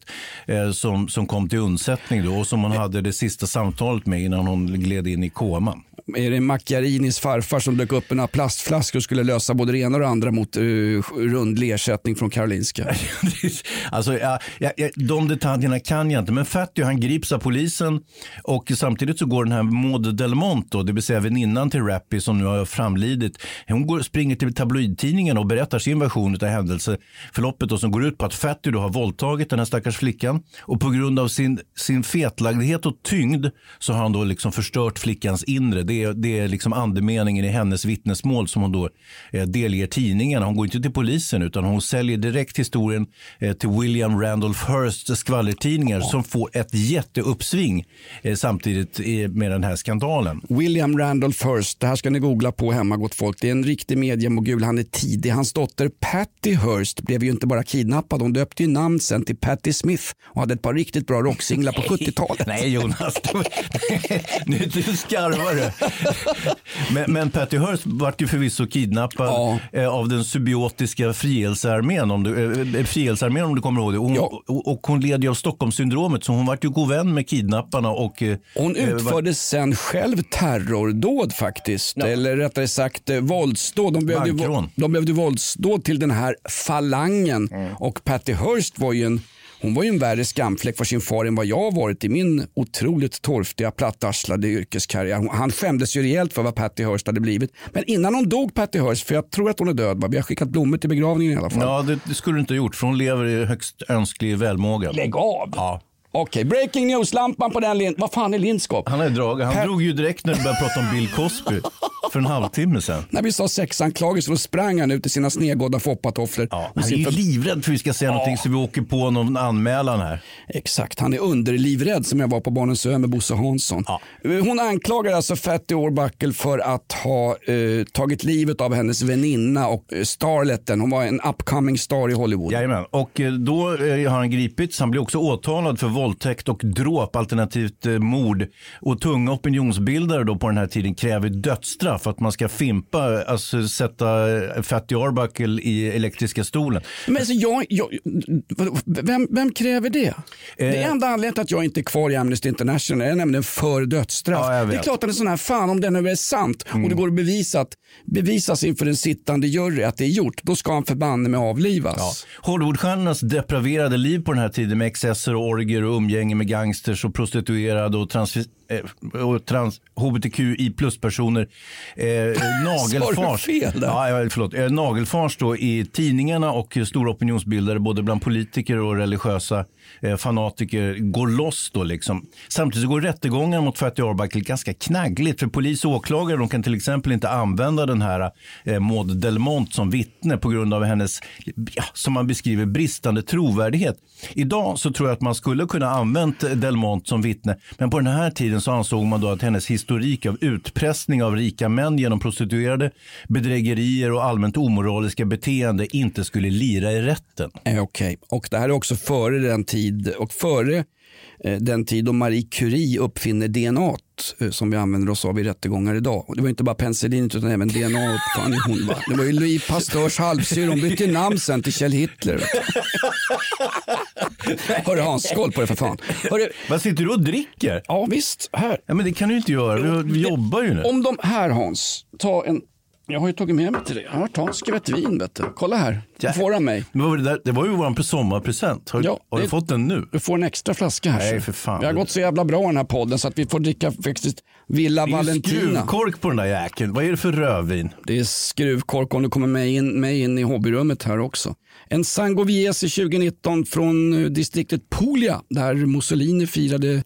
som kom till undsättning då, och som hon hade det sista samtalet med innan hon gled in i koman. Är det Macchiarinis farfar som dök upp en plastflaska och skulle lösa både det ena och det andra mot rundlig ersättning från Karolinska? Alltså, de detaljerna kan jag inte. Men Fatty, han grips av polisen, och samtidigt så går den här Maud Delmont då, det vill säga väninnan till Rappy som nu har framlidit. Hon springer till tabloidtidningen och berättar sin version av händelseförloppet då, som går ut på att Fatty då har våldtagit den här stackars flickan, och på grund av sin fetlagdhet och tyngd så har han då liksom förstört flickans inre. Det är liksom andemeningen i hennes vittnesmål som hon då delger tidningen. Hon går inte till polisen, utan hon säljer direkt historien till William Randolph Hearsts skvallertidningar som får ett jätteuppsving samtidigt med den här skandalen. William Randolph Hearst, det här ska ni googla på hemma, gott folk. Det är en riktig mediemogul, han är tidig. Hans dotter Patty Hearst blev ju inte bara kidnappad, hon döpte ju namn sen till Patti Smith och hade ett par riktigt bra rocksinglar på 70-talet. Nej Jonas, nu skarvar du. Men Patty Hearst var ju förvisso kidnappad av den symbiotiska frihetsarmén om du kommer ihåg det. Och hon led ju av Stockholmssyndromet, så hon var ju god vän med kidnapparna. Hon utförde sen själv terrordåd faktiskt, eller rättare sagt våldsdåd. De behövde våldsdåd till den här falangen, och Patty Hearst var ju en värre skamfläck för sin far än vad jag har varit i min otroligt torftiga, plattarslade yrkeskarriär. Han skämdes ju rejält för vad Patty Hearst hade blivit. Men innan hon dog, Patty Hearst, för jag tror att hon är död. Vi har skickat blommor till begravningen i alla fall. Ja, det skulle du inte ha gjort, för hon lever i högst önsklig välmåga. Lägg av! Ja. Okej, breaking news-lampan på den vad fan är Lindskap? Han drog ju direkt när du började prata om Bill Cosby för en halvtimme sedan. När vi sa sexanklagelser så sprang han ut i sina snedgådda foppatofflor. Ja, han är ju livrädd för att vi ska säga någonting så vi åker på någon anmälan här. Exakt, han är underlivrädd som jag var på Barnens ö med Bosse Hansson. Ja. Hon anklagar alltså Fatty Arbuckle för att ha tagit livet av hennes väninna och starletten. Hon var en upcoming star i Hollywood. Jajamän, och då har han gripits. Han blir också åtalad för våldtäkt och dråp, alternativt mord. Och tunga opinionsbildare då på den här tiden kräver dödsstraff för att man ska sätta Fatty Arbuckle i elektriska stolen. Men alltså vem kräver det? Det är enda anledningen att jag inte är kvar i Amnesty International är nämligen för dödsstraff. Ja, det är klart att det är sån här fan, om det nu är sant och det går att bevisas inför en sittande jury att det är gjort, då ska han förbanne med avlivas. Ja. Hollywoodstjärnornas depraverade liv på den här tiden med excesser och orger och umgänge med gangsters och prostituerade och hbtqi plus-personer nagelfars då i tidningarna, och stora opinionsbildare både bland politiker och religiösa fanatiker går loss då liksom. Samtidigt går rättegången mot Fatty Arbuckle ganska knaggligt, för polis och åklagare de kan till exempel inte använda den här Maud Delmont som vittne på grund av hennes, som man beskriver, bristande trovärdighet. Idag så tror jag att man skulle kunna använda Delmont som vittne, men på den här tiden så ansåg man då att hennes historik av utpressning av rika män genom prostituerade, bedrägerier och allmänt omoraliska beteende inte skulle lira i rätten. Okej. Och det här är också före den tid då Marie Curie uppfinner DNA som vi använder oss av i rättegångar idag. Och det var inte bara penicillin utan även DNA uppfann hon. Det var ju Louis Pasteurs halvsyr. Hon bytte namn sen till Kjell Hitler. Hörru Hans, skål på det för fan. Vad sitter du och dricker? Ja visst, här. Ja, men det kan du inte göra, vi jobbar ju nu. Om de här Hans, ta en Jag har ju tagit med mig till det. Jag tar en skvätt vin, vet du. Kolla här, du får av mig. Det var ju vår sommarpresent. Har du fått den nu? Du får en extra flaska här. Nej, för fan. Vi har gått så jävla bra i den här podden så att vi får dricka faktiskt Villa Valentina. Det är skruvkork på den där jäkeln. Vad är det för rövvin? Det är skruvkork om du kommer med in i hobbyrummet här också. En Sangiovese 2019 från distriktet Puglia där Mussolini firade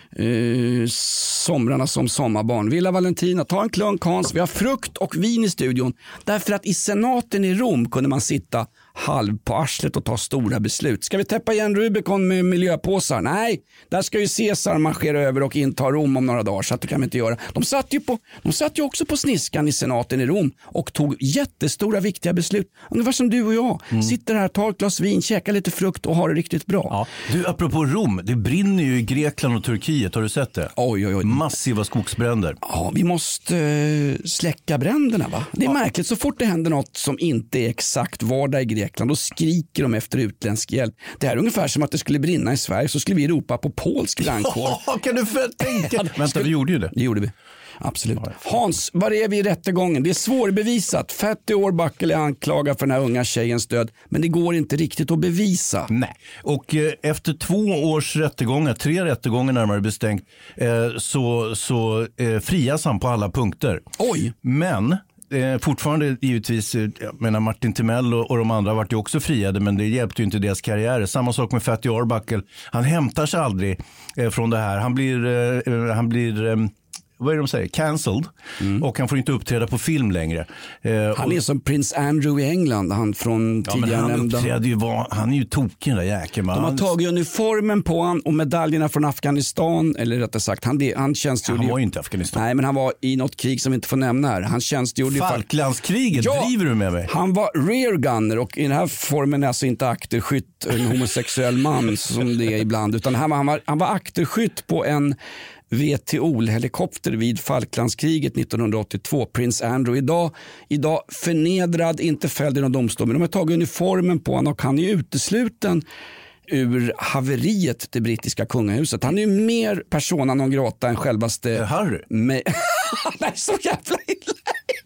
somrarna som sommarbarn. Villa Valentina, ta en klunk Hans. Vi har frukt och vin i studion. Därför att i senaten i Rom kunde man sitta halv på arslet och ta stora beslut. Ska vi täppa igen Rubicon med miljöpåsar? Nej, där ska ju Caesar marschera över och inta Rom om några dagar, så att det kan vi inte göra. De satt ju också på sniskan i senaten i Rom och tog jättestora viktiga beslut. Ungefär som du och jag. Sitter här, tar ett glas vin, käkar lite frukt och har det riktigt bra. Ja. Du, apropå Rom, det brinner ju i Grekland och Turkiet, har du sett det? Oj. Massiva skogsbränder. Ja, vi måste släcka bränderna, va? Det är märkligt, så fort det händer något som inte är exakt vardag i Grekland, då skriker de efter utländsk hjälp. Det här är ungefär som att det skulle brinna i Sverige, så skulle vi ropa på polsk brandkår. Kan du tänka? Vänta, vi gjorde ju det. Det gjorde vi. Absolut. Hans, var är vi i rättegången? Det är svårbevisat. Fatty Arbuckle är anklagad för den här unga tjejens död, men det går inte riktigt att bevisa. Nej, och efter 2 års rättegångar, 3 rättegångar närmare bestängt, så frias han på alla punkter. Oj! Men fortfarande givetvis, jag menar Martin Timell och de andra vart ju också friade, men det hjälpte ju inte deras karriärer. Samma sak med Fatty Arbuckle. Han hämtar sig aldrig från det här. Han blir vad är det de säger? Cancelled. Och han får inte uppträda på film längre. Han är som Prins Andrew i England, han från tidigare nämnda. Han är ju tokig den där jäkeln. De har tagit uniformen på han och medaljerna från Afghanistan, eller rättare sagt, han tjänstgjorde. Han var ju inte i Afghanistan. Nej, men han var i något krig som vi inte får nämna här. Han tjänstgjorde Falklandskriget, driver du med mig? Han var rear gunner och i den här formen är alltså inte akterskytt, en homosexuell man som det är ibland, utan han var akterskytt på en VTO-helikopter vid Falklandskriget 1982. Prins Andrew idag förnedrad, inte fälld i någon domstol, men de har tagit uniformen på honom och han är utesluten ur haveriet det brittiska kungahuset. Han är ju mer persona non grata än självaste Harry. Nej, så jävla illa.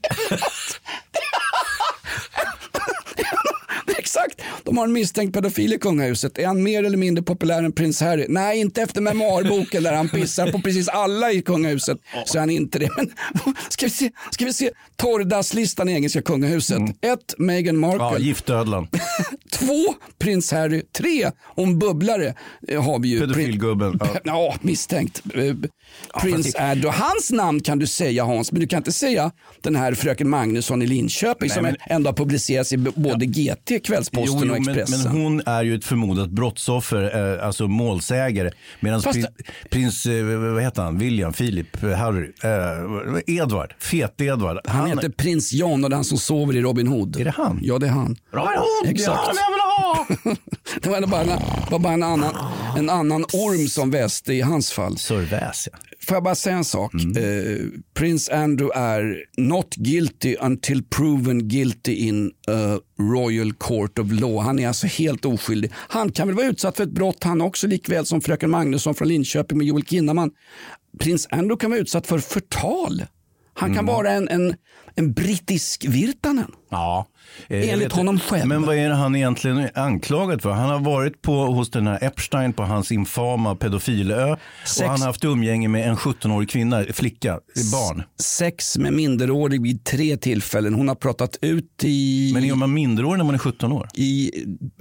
Exakt, de har en misstänkt pedofil i kungahuset. Är han mer eller mindre populär än prins Harry? Nej, inte efter memoarboken där han pissar på precis alla i kungahuset. Så är han inte det. Men ska vi se torrdasslistan i engelska kungahuset. 1. Meghan Markle. Ja, giftödlan. 2. Prins Harry. 3. Om bubblare har vi ju. Pedofilgubben. Ja, misstänkt. Prins Andrew. Hans namn kan du säga, Hans, men du kan inte säga den här fröken Magnusson i Linköping som ändå har publicerats i både GT, Kvällsposten och Expressen. Men hon är ju ett förmodat brottsoffer, alltså målsägare. Medan prins, vad heter han? William, Philip, Harry, Edward, Fet-Edward. Han heter prins John och den som sover i Robin Hood. Är det han? Ja, det är han. Robin Hood! Exakt. Ja, jag vill ha! Det var bara en annan orm som väste i hans fall. Sörväs, ja. Får jag bara säga en sak? Prince Andrew är not guilty until proven guilty in a royal court of law. Han är alltså helt oskyldig. Han kan väl vara utsatt för ett brott han också, likväl som fröken Magnusson från Linköping med Joel Kinnaman. Prins Andrew kan vara utsatt för förtal. Han kan vara en brittisk Virtanen. Ja. Enligt honom själv. Men vad är det han egentligen anklagad för? Han har varit hos den här Epstein på hans infama pedofilö. Och han har haft umgänge med en 17-årig flicka, barn. Sex med minderårig vid 3 tillfällen. Hon har pratat ut i... Men är man minderårig när man är 17 år? I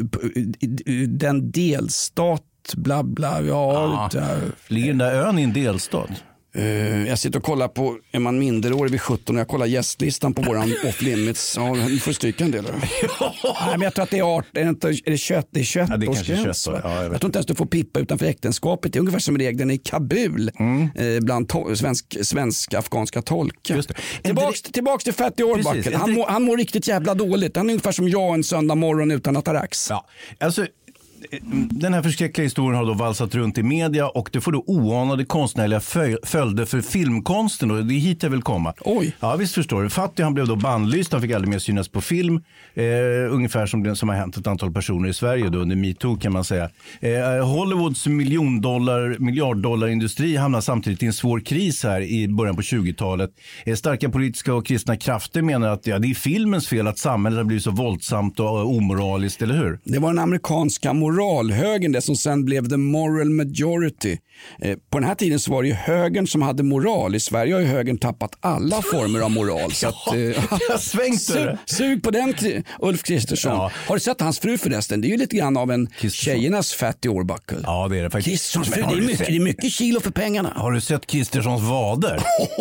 den delstat, bla bla. Ligger den där ön i en delstat? Jag sitter och kollar på, är man minderårig vid 17 och jag kollar gästlistan på våran off limits. Ja, du får stryka en del. Nej, men jag tror att det är 18, är det 21? Det är 21 ja, det är kanske 21 ja, jag tror inte ens du får pippa utanför äktenskapet. Det är ungefär som reglerna i Kabul bland svensk-afghanska tolkar. Just det. Tillbaks till Fatty Arbuckle. Han mår riktigt jävla dåligt. Han är ungefär som jag en söndag morgon utan atarax. Ja, alltså Den här förskräckliga historien har då valsat runt i media och det får då oanade konstnärliga följder för filmkonsten och det är hit jag vill komma. Oj. Ja, visst förstår du. Fattig, han blev då bannlyst, han fick aldrig mer synas på film. Ungefär som det som har hänt ett antal personer i Sverige då under MeToo kan man säga. Hollywoods miljarddollarindustri hamnar samtidigt i en svår kris här i början på 20-talet. Starka politiska och kristna krafter menar att det är filmens fel att samhället har blivit så våldsamt och omoraliskt, eller hur? Det var den amerikanska moralhögern, det som sen blev the moral majority. På den här tiden så var det ju högern som hade moral. I Sverige har ju högern tappat alla former av moral. Så att, jag svängt sug på den, Ulf Kristersson. Ja. Har du sett hans fru förresten? Det är ju lite grann av en tjejernas Fatty Årbackel. Ja, det är det faktiskt. Kristerssons fru, det är mycket kilo för pengarna. Har du sett Kristerssons vader?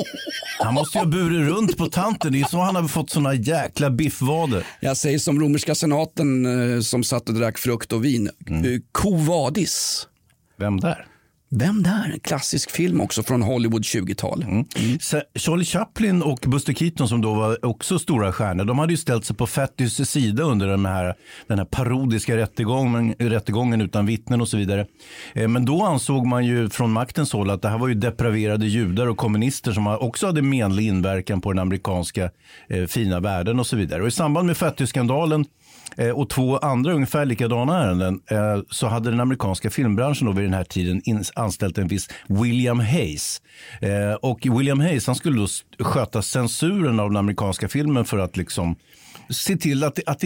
Han måste ju ha burit runt på tanten. Det är så han har fått såna jäkla biffvader. Jag säger som romerska senaten som satt och drack frukt och vin. Quo vadis. Vem där? Vem där? En klassisk film också från Hollywood 20-tal. Charlie Chaplin och Buster Keaton som då var också stora stjärnor, de hade ju ställt sig på Fattys sida under den här parodiska rättegången utan vittnen och så vidare. Men då ansåg man ju från maktens håll att det här var ju depraverade judar och kommunister som också hade menlig inverkan på den amerikanska fina världen och så vidare. Och i samband med Fatty-skandalen och 2 andra ungefär likadana ärenden så hade den amerikanska filmbranschen då vid den här tiden anställt en viss William Hayes. Och William Hayes, han skulle då sköta censuren av den amerikanska filmen för att liksom se till att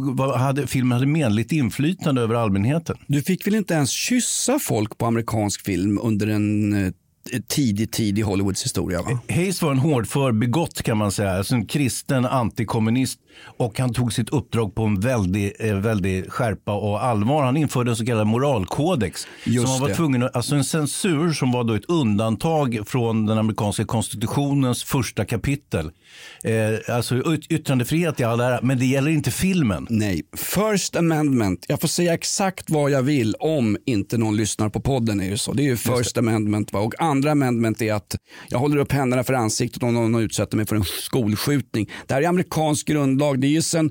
filmen hade menligt inflytande över allmänheten. Du fick väl inte ens kyssa folk på amerikansk film under en tidig i Hollywoods historia, va? Hayes var en hårdför begått kan man säga, alltså en kristen antikommunist, och han tog sitt uppdrag på en väldig skärpa och allvar. Han införde en så kallad moralkodex som han var tvungen att, alltså en censur som var då ett undantag från den amerikanska konstitutionens första kapitel. Alltså yttrandefrihet i all ära, men det gäller inte filmen. Nej, First Amendment. Jag får säga exakt vad jag vill om inte någon lyssnar på podden, är ju så. Det är ju First Amendment, va? Och andra amendment är att jag håller upp händerna för ansiktet om någon utsätter mig för en skolskjutning. Det här är amerikansk grundlag. Det är ju sedan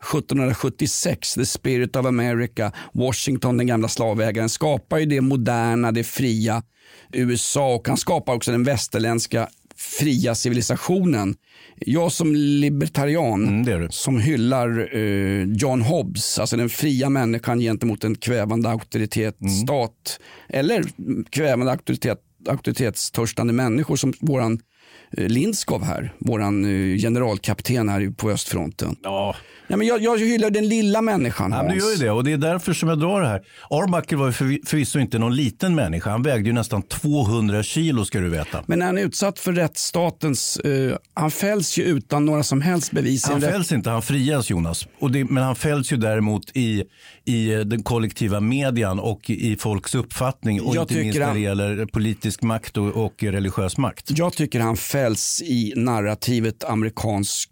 1776, The Spirit of America, Washington, den gamla slavägaren, skapar ju det moderna, det fria USA, och han skapar också den västerländska fria civilisationen. Jag som libertarian som hyllar John Hobbes, alltså den fria människan gentemot en kvävande auktoritetsstat eller kvävande auktoritetstörstande människor som våran Lindskov här, våran generalkapten här på östfronten. Ja. Ja, men jag hyllar den lilla människan. Ja, du gör ju det, och det är därför som jag drar det här. Arbuckle var förvisso inte någon liten människa. Han vägde ju nästan 200 kilo, ska du veta. Men när han är utsatt för rättsstatens... han fälls ju utan några som helst bevis. Han fälls inte, han frias, Jonas. Men han fälls ju däremot i den kollektiva median och i folks uppfattning. Och inte minst när det gäller politisk makt och religiös makt. Jag tycker han fälls i narrativet amerikansk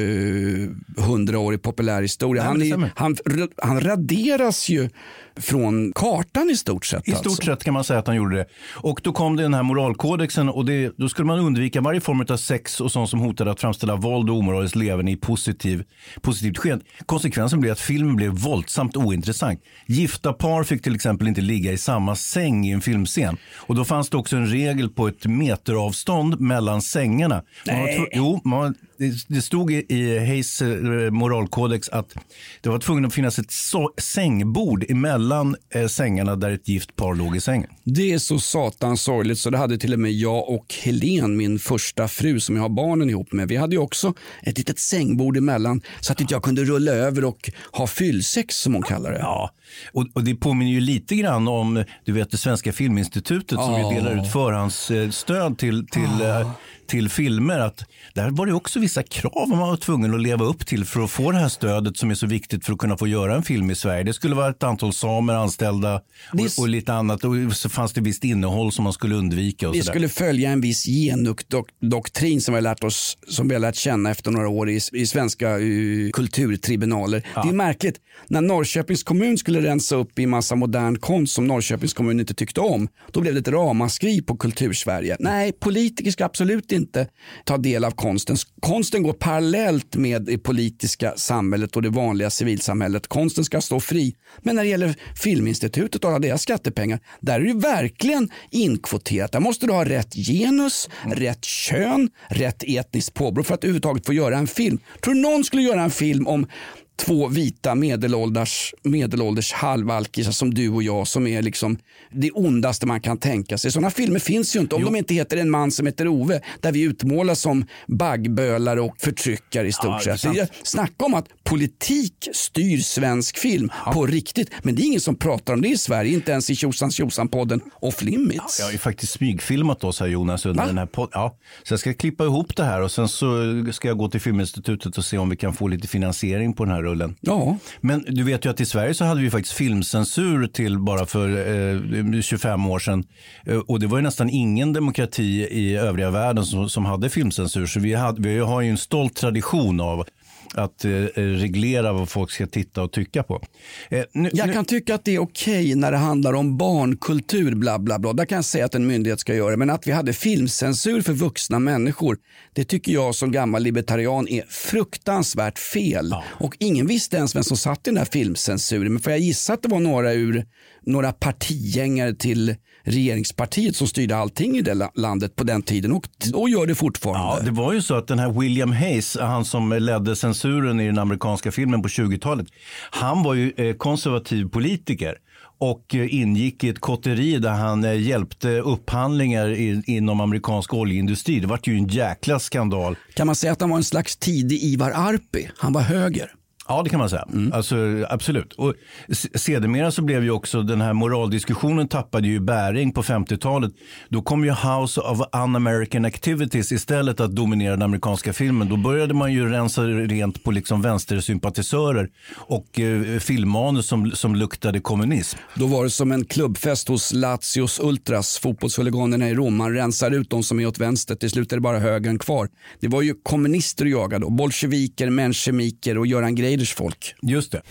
100-årig populärhistoria. Han raderas ju från kartan i stort sett. I stort sett kan man säga att han gjorde det. Och då kom det den här moralkodexen, och då skulle man undvika varje form av sex och sånt som hotade att framställa våld och omoraliskt leverne i positivt sken. Konsekvensen blev att filmen blev våldsamt ointressant. Gifta par fick till exempel inte ligga i samma säng i en filmscen. Och då fanns det också en regel på ett meteravstånd mellan sängarna. Det stod i Hayes moralkodex att det var tvungen att finnas ett sängbord emellan sängarna där ett gift par låg i sängen. Det är så satans sorgligt, så det hade till och med jag och Helene, min första fru som jag har barnen ihop med. Vi hade ju också ett litet sängbord emellan så att jag kunde rulla över och ha fyllsex, som hon kallar det. Ja, och det påminner ju lite grann om, du vet, det Svenska Filminstitutet som ju delar ut förhandsstöd till filmer, att där var det också vissa krav man var tvungen att leva upp till för att få det här stödet som är så viktigt för att kunna få göra en film i Sverige. Det skulle vara ett antal samer anställda och lite annat, och så fanns det visst innehåll som man skulle undvika. Och det skulle följa en viss genukdoktrin som vi har lärt känna efter några år i svenska kulturtribunaler. Ja. Det är märkligt. När Norrköpings kommun skulle rensa upp i massa modern konst som Norrköpings kommun inte tyckte om, då blev det ett ramaskri på Kultursverige. Nej, politiker ska absolut inte ta del av konsten. Konsten går parallellt med det politiska samhället och det vanliga civilsamhället. Konsten ska stå fri. Men när det gäller Filminstitutet och deras skattepengar, där är det verkligen inkvoterat. Där måste du ha rätt genus, rätt kön, rätt etniskt påbrå för att överhuvudtaget få göra en film. Tror du någon skulle göra en film om 2 vita medelålders halvalkisar som du och jag, som är liksom det ondaste man kan tänka sig? Sådana filmer finns ju inte om de inte heter En man som heter Ove, där vi utmålas som baggbölare och förtryckare i stort sett. Snacka om att politik styr svensk film på riktigt, men det är ingen som pratar om det i Sverige, inte ens i Tjosan-podden Off Limits. Jag har ju faktiskt smygfilmat oss här, Jonas, under den här podden. Ja, så jag ska klippa ihop det här och sen så ska jag gå till Filminstitutet och se om vi kan få lite finansiering på den här rullen. Ja. Men du vet ju att i Sverige så hade vi faktiskt filmcensur till bara för 25 år sedan. Och det var ju nästan ingen demokrati i övriga världen som hade filmcensur. Så vi har ju en stolt tradition av att reglera vad folk ska titta och tycka på. Jag kan tycka att det är okej när det handlar om barnkultur, bla bla bla. Där kan jag säga att en myndighet ska göra. Men att vi hade filmcensur för vuxna människor, det tycker jag som gammal libertarian är fruktansvärt fel. Ja. Och ingen visste ens vem som satt i den här filmcensuren. Men för jag gissar att det var några partigängare till regeringspartiet som styrde allting i det landet på den tiden och gör det fortfarande. Ja, det var ju så att den här William Hayes, han som ledde censuren i den amerikanska filmen på 20-talet, han var ju konservativ politiker och ingick i ett kotteri där han hjälpte upphandlingar inom amerikansk oljeindustri. Det var ju en jäkla skandal. Kan man säga att han var en slags tidig Ivar Arpi? Han var höger. Ja, det kan man säga. Alltså, absolut. Och sedermera så blev ju också den här moraldiskussionen tappade ju bäring på 50-talet. Då kom ju House of Un-American Activities istället att dominera den amerikanska filmen. Då började man ju rensa rent på liksom vänstersympatisörer och filmmanus som luktade kommunism. Då var det som en klubbfest hos Lazios Ultras, fotbollshuliganerna i Rom. Man rensar ut de som är åt vänster, till slut är det bara högern kvar. Det var ju kommunister att jaga då, bolsjeviker, menschemiker och Göran Greiders folk. Just det.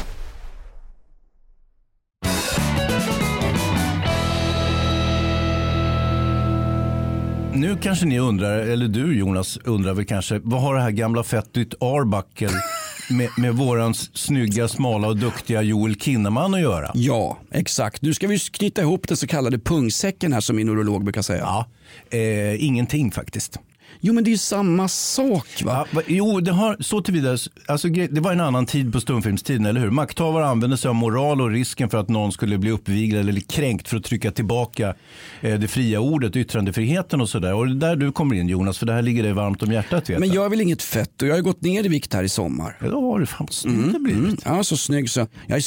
Nu kanske ni undrar, eller du Jonas undrar väl kanske, vad har det här gamla fettigt Arbuckle med våran snygga, smala och duktiga Joel Kinnaman att göra? Ja, exakt. Nu ska vi knyta ihop den så kallade pungsäcken här som min urolog brukar säga. Ja, ingenting faktiskt. Jo, men det är ju samma sak, va? Ja, jo, det har så tillvidare. Alltså, det var en annan tid på stumfilmstiden, eller hur? Makthavare använde sig av moral och risken för att någon skulle bli uppviglad eller kränkt för att trycka tillbaka det fria ordet, yttrandefriheten och sådär. Och det där du kommer in, Jonas, för det här ligger dig varmt om hjärtat, vet. Men jag är väl inget fett och jag har gått ner i vikt här i sommar. Ja, då har du fan snyggt det blivit. Ja, så snygg så. Jag är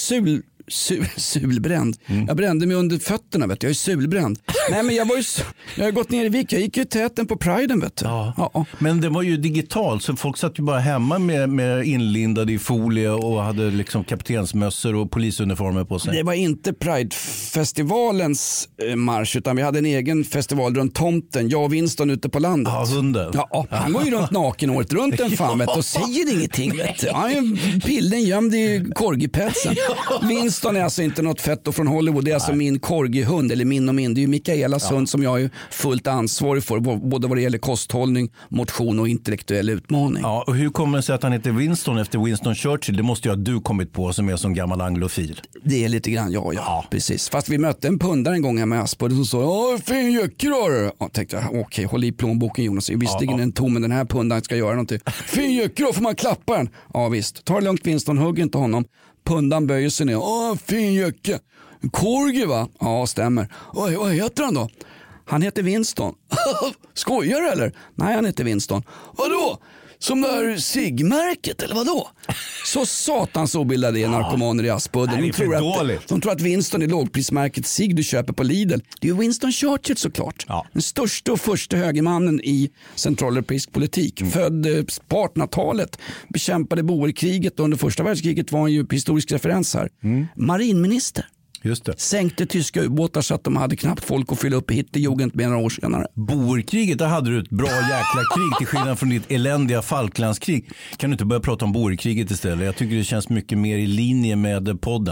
sulbränd. Jag brände mig under fötterna, vet du. Jag är sulbränd. Nej, men jag har gått ner i vikt. Jag gick ju täten på Priden, vet du. Ja. Men det var ju digitalt, så folk satt ju bara hemma med inlindade i folie och hade liksom kaptensmössor och polisuniformer på sig. Det var inte Pride-festivalens marsch, utan vi hade en egen festival runt tomten. Jag och Winston ute på landet. Ja, hunden. Ja, han går ju runt naken året runt en fan, vet du, och säger ingenting, vet du. Han är pillen gömd i korgipälsen. Winston är alltså inte något fetto från Hollywood. Det är alltså min korgihund, eller min och min. Det är ju Mikaelas hund som jag är fullt ansvarig för, både vad det gäller kosthållning, motion och intellektuell utmaning. Ja, och hur kommer det sig att han heter Winston efter Winston Churchill? Det måste ju ha du kommit på som är som gammal anglofil. Det är lite grann, ja, precis. Fast vi mötte en pundare en gång här med Aspudden som sa, fin jacka då. Jag tänkte, okej, håll i plånboken, Jonas. Visserligen en tom, men den här pundaren ska göra någonting. Fin jacka då, får man klappa den? Ja, visst. Ta det lugnt, Winston, hugg inte honom. Pundan böjer sig ner. Fin jacka. Korgi, va? Ja, stämmer. Vad heter han då? Han heter Winston. Skojar du eller? Nej, han heter Winston. Vadå? Som där sigmärket eller vadå? Så satans obildade är narkomaner i Aspudden. De tror att Winston är lågprismärket sig du köper på Lidl. Det är ju Winston Churchill såklart. Ja. Den största och första högermannen i centraleuropeisk politik. Född på 1800-talet. Bekämpade boerkriget och under första världskriget var han ju historisk referens här. Marinminister. Just det. Sänkte tyska ubåtar så att de hade knappt folk att fylla upp i Hitlerjugend med några år senare. Boerkriget, där hade du ett bra jäkla krig till skillnad från ditt eländiga Falklandskrig. Kan du inte börja prata om boerkriget istället? Jag tycker det känns mycket mer i linje med podden.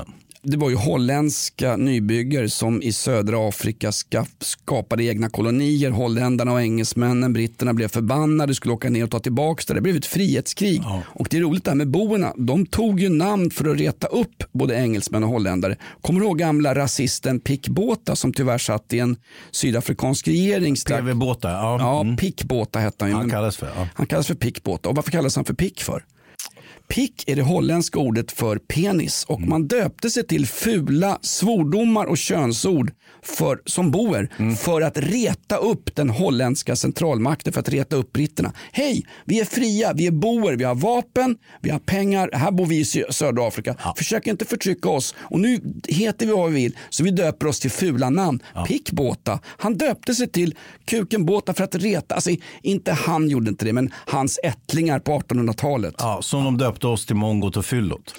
det var ju holländska nybyggare som i södra Afrika skapade egna kolonier. Holländarna och engelsmännen, britterna blev förbannade, skulle åka ner och ta tillbaka det. Det blev ett frihetskrig. Ja. Och det är roligt där med boerna. De tog ju namn för att reta upp både engelsmän och holländare. Kommer du ihåg gamla rasisten Pik Botha som tyvärr satt i en sydafrikansk regering? PV Botha, ja. Ja, Pik Botha hette han ju. Han kallas för, Han kallas för Pik Botha. Och varför kallas han för Pik för? Pik är det holländska ordet för penis och man döpte sig till fula svordomar och könsord som boer för att reta upp den holländska centralmakten, för att reta upp britterna. Hej, vi är fria, vi är boer, vi har vapen, vi har pengar, här bor vi i södra Afrika. Ja. Försök inte förtrycka oss och nu heter vi vad vi vill så vi döper oss till fula namn. Ja. Pik Botha, han döpte sig till Kuken Botha för att reta, alltså inte han gjorde inte det men hans ättlingar på 1800-talet. Ja, som de döpte oss till mongot och fyllot.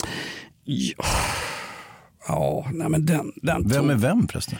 Ja, nej men den vem är vem förresten?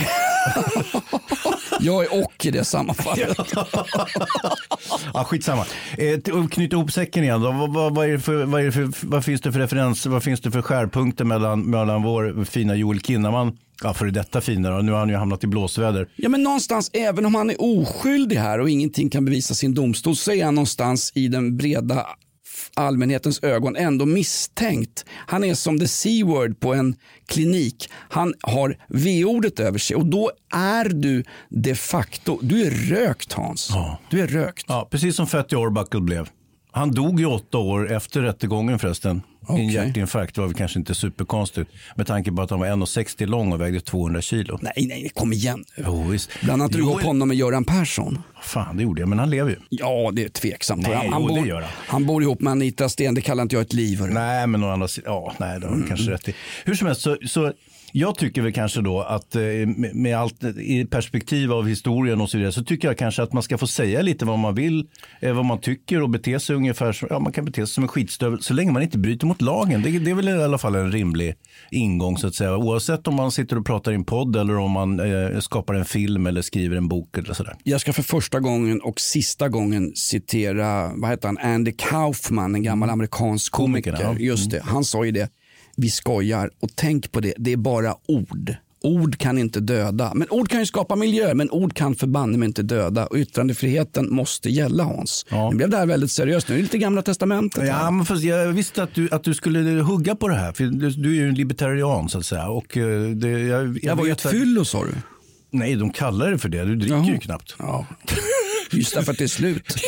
Jag är och i det sammanfallet. Ja, skitsamma. Knyta ihop säcken igen då. Vad finns det för referens? Vad finns det för skärpunkter mellan vår fina Joel Kinnaman? Ja, för detta finare. Nu har han ju hamnat i blåsväder. Ja, men någonstans, även om han är oskyldig här och ingenting kan bevisa sin domstol, så är han någonstans i den breda allmänhetens ögon ändå misstänkt. Han är som the C-word på en klinik. Han har V-ordet över sig och då är du de facto, du är rökt, Hans. Ja. Du är rökt. Ja, precis som Fatty Arbuckle blev. Han dog ju 8 år efter rättegången förresten. Okay. En hjärtinfarkt, det var väl kanske inte superkonstigt med tanke på att han var 1,60 lång och vägde 200 kilo. Nej, kom igen. Jo, visst. Bland annat du ihop honom med Göran Persson. Fan, det gjorde jag, men han lever ju. Ja, det är tveksamt. Nej, det gör han. Han bor ihop med Anita Sten, det kallar inte jag ett liv. Nej, men någon annan, ja, nej, det har kanske rätt i. Hur som helst, så jag tycker väl kanske då att med allt i perspektiv av historien och så vidare så tycker jag kanske att man ska få säga lite vad man vill, vad man tycker och bete sig ungefär som, ja man kan bete sig som en skitstövel så länge man inte bryter mot lagen. Det är väl i alla fall en rimlig ingång så att säga. Oavsett om man sitter och pratar i en podd eller om man skapar en film eller skriver en bok eller sådär. Jag ska för första gången och sista gången citera, vad heter han, Andy Kaufman, en gammal amerikansk komiker. Ja. Just det, han sa ju det. Vi skojar och tänk på det, det är bara ord. Ord kan inte döda, men ord kan ju skapa miljö, men ord kan förbanne mig inte döda och yttrandefriheten måste gälla, Hans. Ja. Nu blev det här väldigt seriöst, nu är det lite Gamla testamentet. Ja, men fast jag visste att du skulle hugga på det här, för du är ju en libertarian så att säga. Och jag var ju ett fyllo, sa du. Nej, de kallar det för det, du dricker ju knappt. Ja. Just därför att det är slut.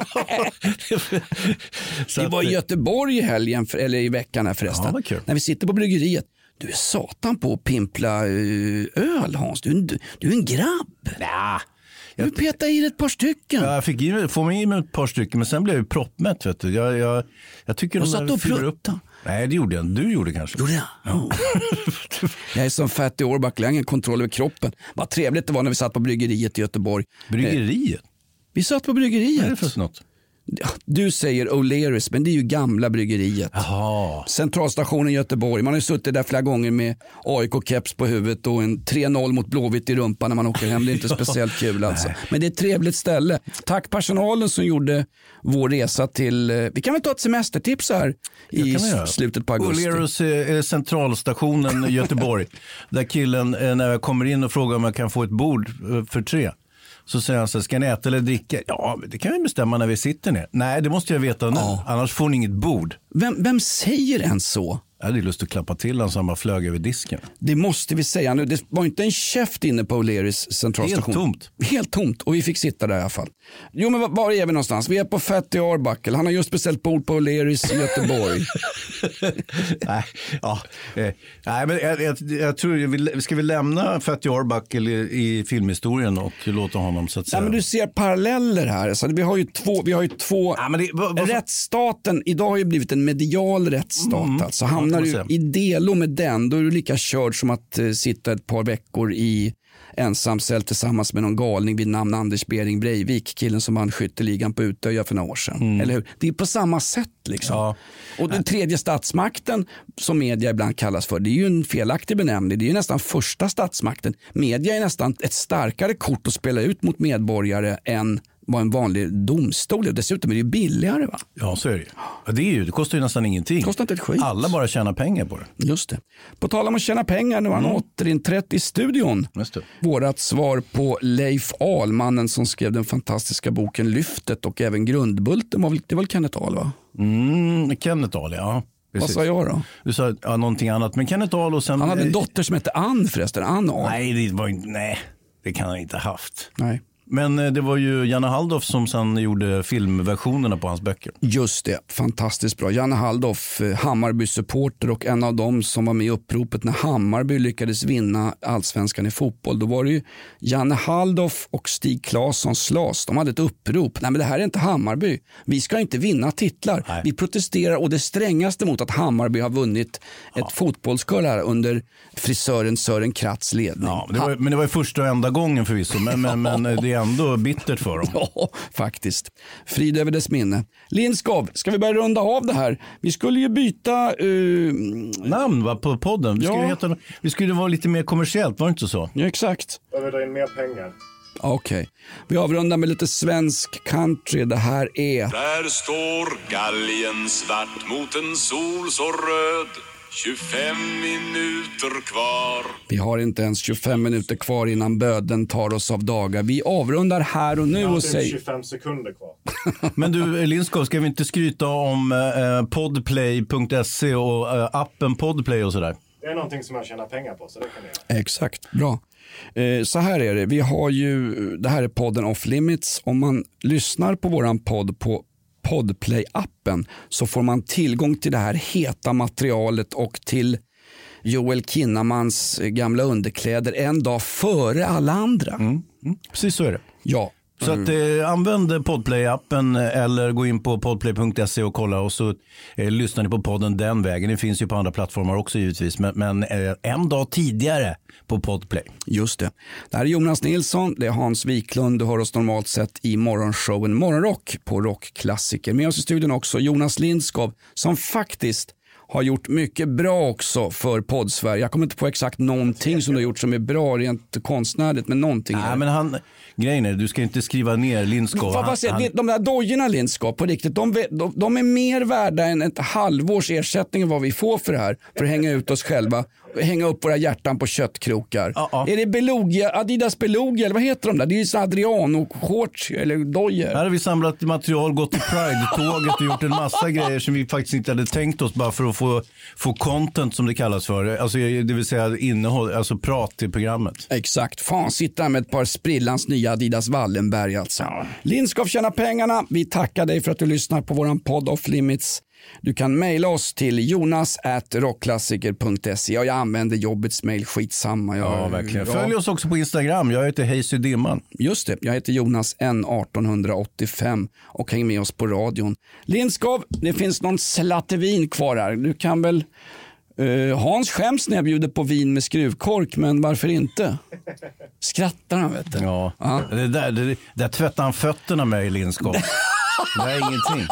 Vi var i Göteborg i helgen, eller i veckan här förresten. Ja, kul. När vi sitter på bryggeriet. Du är satan på att pimpla öl, Hans. Du är en grabb. Ja. Du petade i ett par stycken. Jag fick få mig i mig ett par stycken, men sen blev jag proppmätt. Vet du. Jag tycker de satt och prutta. Nej, det gjorde jag. Du gjorde kanske. Gjorde jag? Ja. Jag är som Fatty Arbuckle, jag har ingen kontroll över kroppen. Vad trevligt det var när vi satt på bryggeriet i Göteborg. Bryggeriet? Vi satt på bryggeriet. Vad är det för något? Du säger O'Learys, men det är ju gamla bryggeriet. Aha. Centralstationen i Göteborg. Man har ju suttit där flera gånger med AIK-keps på huvudet och en 3-0 mot Blåvitt i rumpan när man åker hem. Det är inte speciellt kul alltså. Men det är ett trevligt ställe. Tack personalen som gjorde vår resa till... Vi kan väl ta ett semestertips här i slutet på augusti. O'Learys centralstationen i Göteborg. Där killen, när jag kommer in och frågar om jag kan få ett bord för 3. Så säger han så här, ska ni äta eller dricka? Ja, det kan vi bestämma när vi sitter ner. Nej, det måste jag veta nu. Ja. Annars får ni inget bord. Vem säger en så? Jag hade lust att klappa till han som bara flög över disken. Det måste vi säga nu. Det var inte en käft inne på O'Learys centralstation. Helt tomt. Helt tomt. Och vi fick sitta där i alla fall. Jo, men var är vi någonstans? Vi är på Fatty Arbuckle. Han har just beställt bord på O'Learys i Göteborg. Nej, men jag tror ska vi lämna Fatty Arbuckle i filmhistorien och låta honom så att säga. Nej, men du ser paralleller här. Så vi har ju två rättsstaten. Idag har ju blivit en medial rättsstat. Alltså hamnar du i delo med den, då är du lika körd som att sitta ett par veckor i ensamcell tillsammans med någon galning vid namn Anders Bering Breivik, killen som vann skytteligan på Utöja för några år sedan. Eller hur? Det är på samma sätt liksom. Ja. Och den tredje statsmakten som media ibland kallas för, det är ju en felaktig benämning. Det är ju nästan första statsmakten. Media är nästan ett starkare kort att spela ut mot medborgare än vad en vanlig domstol är. Dessutom är det billigare, va? Ja, så är det. Ja, det kostar ju nästan ingenting. Det kostar inte ett skit. Alla bara tjänar pengar på det. Just det. På tal om att tjäna pengar, nu har han återinträtt i studion. Just det. Vårat svar på Leif Ahl, mannen som skrev den fantastiska boken Lyftet och även Grundbulten. Det var Kenneth Ahl, va? Kenneth Ahl, ja. Precis. Vad sa jag då? Du sa någonting annat. Men Kenneth Ahl och sen... Han hade en dotter som hette Ann förresten. Ann Ahl. Nej, det kan han inte ha haft. Nej. Men det var ju Janne Halldorf som sen gjorde filmversionerna på hans böcker. Just det, fantastiskt bra. Janne Halldorf, Hammarby-supporter och en av dem som var med i uppropet när Hammarby lyckades vinna allsvenskan i fotboll. Då var det ju Janne Halldorf och Stig Claesson Slas. De hade ett upprop. Nej, men det här är inte Hammarby. Vi ska inte vinna titlar. Nej. Vi protesterar och det strängaste mot att Hammarby har vunnit ett fotbollskull här under frisören Sören Kratz ledning. Ja, men det var ju första och enda gången förvisso. Men det är ändå bittert för dem. Ja, faktiskt. Frid över dess minne. Lindskov, ska vi börja runda av det här? Vi skulle ju byta namn på podden. Vi skulle vara lite mer kommersiellt, var det inte så? Ja, exakt. Behöver dra in mer pengar. Okej. Vi avrundar med lite svensk country. Det här är... Där står galgen svart mot en sol så röd. 25 minuter kvar. Vi har inte ens 25 minuter kvar innan böden tar oss av dagar. Vi avrundar här och nu och säger... 25 sekunder kvar. Men du, Lindskov, ska vi inte skryta om podplay.se och appen Podplay och sådär? Det är någonting som jag tjänar pengar på, så det kan jag. Exakt, bra. Så här är det. Vi har ju... Det här är podden Off Limits. Om man lyssnar på våran podd på Podplay-appen så får man tillgång till det här heta materialet och till Joel Kinnamans gamla underkläder en dag före alla andra. Precis så är det. Ja. Så att använd Podplay-appen eller gå in på podplay.se och kolla och så lyssnar ni på podden den vägen. Det finns ju på andra plattformar också givetvis, men en dag tidigare på Podplay. Just det. Det här är Jonas Nilsson, det är Hans Wiklund. Du hör oss normalt sett i morgonshowen Morgonrock på Rockklassiker. Med oss i studion också Jonas Lindskov som faktiskt har gjort mycket bra också för Poddsverige. Jag kommer inte på exakt någonting som du har gjort som är bra rent konstnärligt, men någonting. Nej, men grejen är, du ska inte skriva ner Lindskov. De där dojorna Lindskov på riktigt, de är mer värda än ett halvårs ersättning vad vi får för det här. För att hänga ut oss själva, hänga upp våra hjärtan på köttkrokar. Är det Belugia, Adidas Belugia eller vad heter de där? Det är ju så Adriano-shorts eller dojor. Här har vi samlat material, gått till Pride-tåget och gjort en massa grejer som vi faktiskt inte hade tänkt oss bara för att få content som det kallas för. Alltså, det vill säga innehåll, alltså prat till programmet. Exakt. Fan, sitta med ett par sprillans nya Adidas Wallenberg alltså. Ja. Lindskov tjänar pengarna. Vi tackar dig för att du lyssnar på våran podd Off Limits. Du kan mejla oss till jonas@rockklassiker.se. Jag använder jobbets mejl, skitsamma. Ja, verkligen. Följ oss också på Instagram. Jag heter Hayes Dimman. Just det, jag heter Jonas N1885 och häng med oss på radion. Lindskov, det finns någon slattevin kvar här. Du kan väl... Hans skäms när jag bjuder på vin med skruvkork, men varför inte? Skrattar han, vet du. Ja. Det där tvättar han fötterna med i Lindskov. Det är ingenting.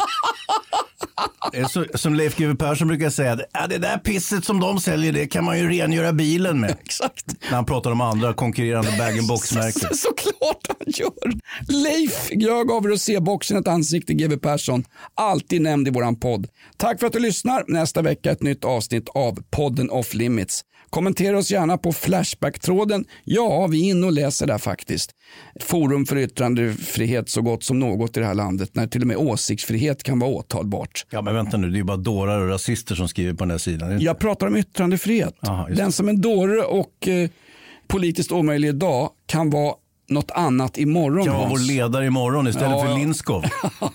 Det är som Leif GW Persson brukar säga, det där pisset som de säljer, det kan man ju rengöra bilen med. Exakt. När han pratar om andra konkurrerande bag-in-box-märken. Såklart han gör. Leif, jag gav Rosé-boxen ett ansikte, GW Persson. Alltid nämnd i våran podd. Tack för att du lyssnar. Nästa vecka ett nytt avsnitt av podden Off Limits. Kommentera oss gärna på Flashback-tråden. Ja, vi är inne och läser där faktiskt. Ett forum för yttrandefrihet så gott som något i det här landet. När till och med åsiktsfrihet kan vara åtalbart. Ja, men vänta nu. Det är ju bara dårar och rasister som skriver på den här sidan. Jag pratar om yttrandefrihet. Aha, den som en dåre och politiskt omöjlig idag kan vara något annat imorgon. Kan vara vår ledare imorgon istället för Lindskov.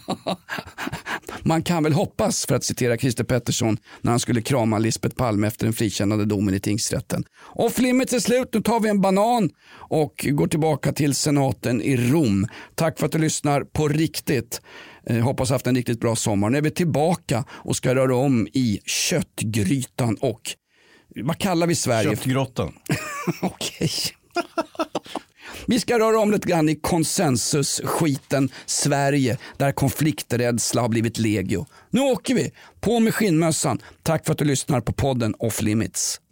Man kan väl hoppas, för att citera Christer Pettersson när han skulle krama Lisbeth Palme efter den frikännande domen i tingsrätten. Off Limits är slut, nu tar vi en banan och går tillbaka till senaten i Rom. Tack för att du lyssnar på riktigt. Hoppas haft en riktigt bra sommar. Nu är vi tillbaka och ska röra om i köttgrytan och vad kallar vi Sverige? Köttgrottan. Okej. Vi ska röra om lite grann i konsensusskiten Sverige, där konflikträdsla har blivit legio. Nu åker vi, på med skinnmössan. Tack för att du lyssnar på podden Off Limits.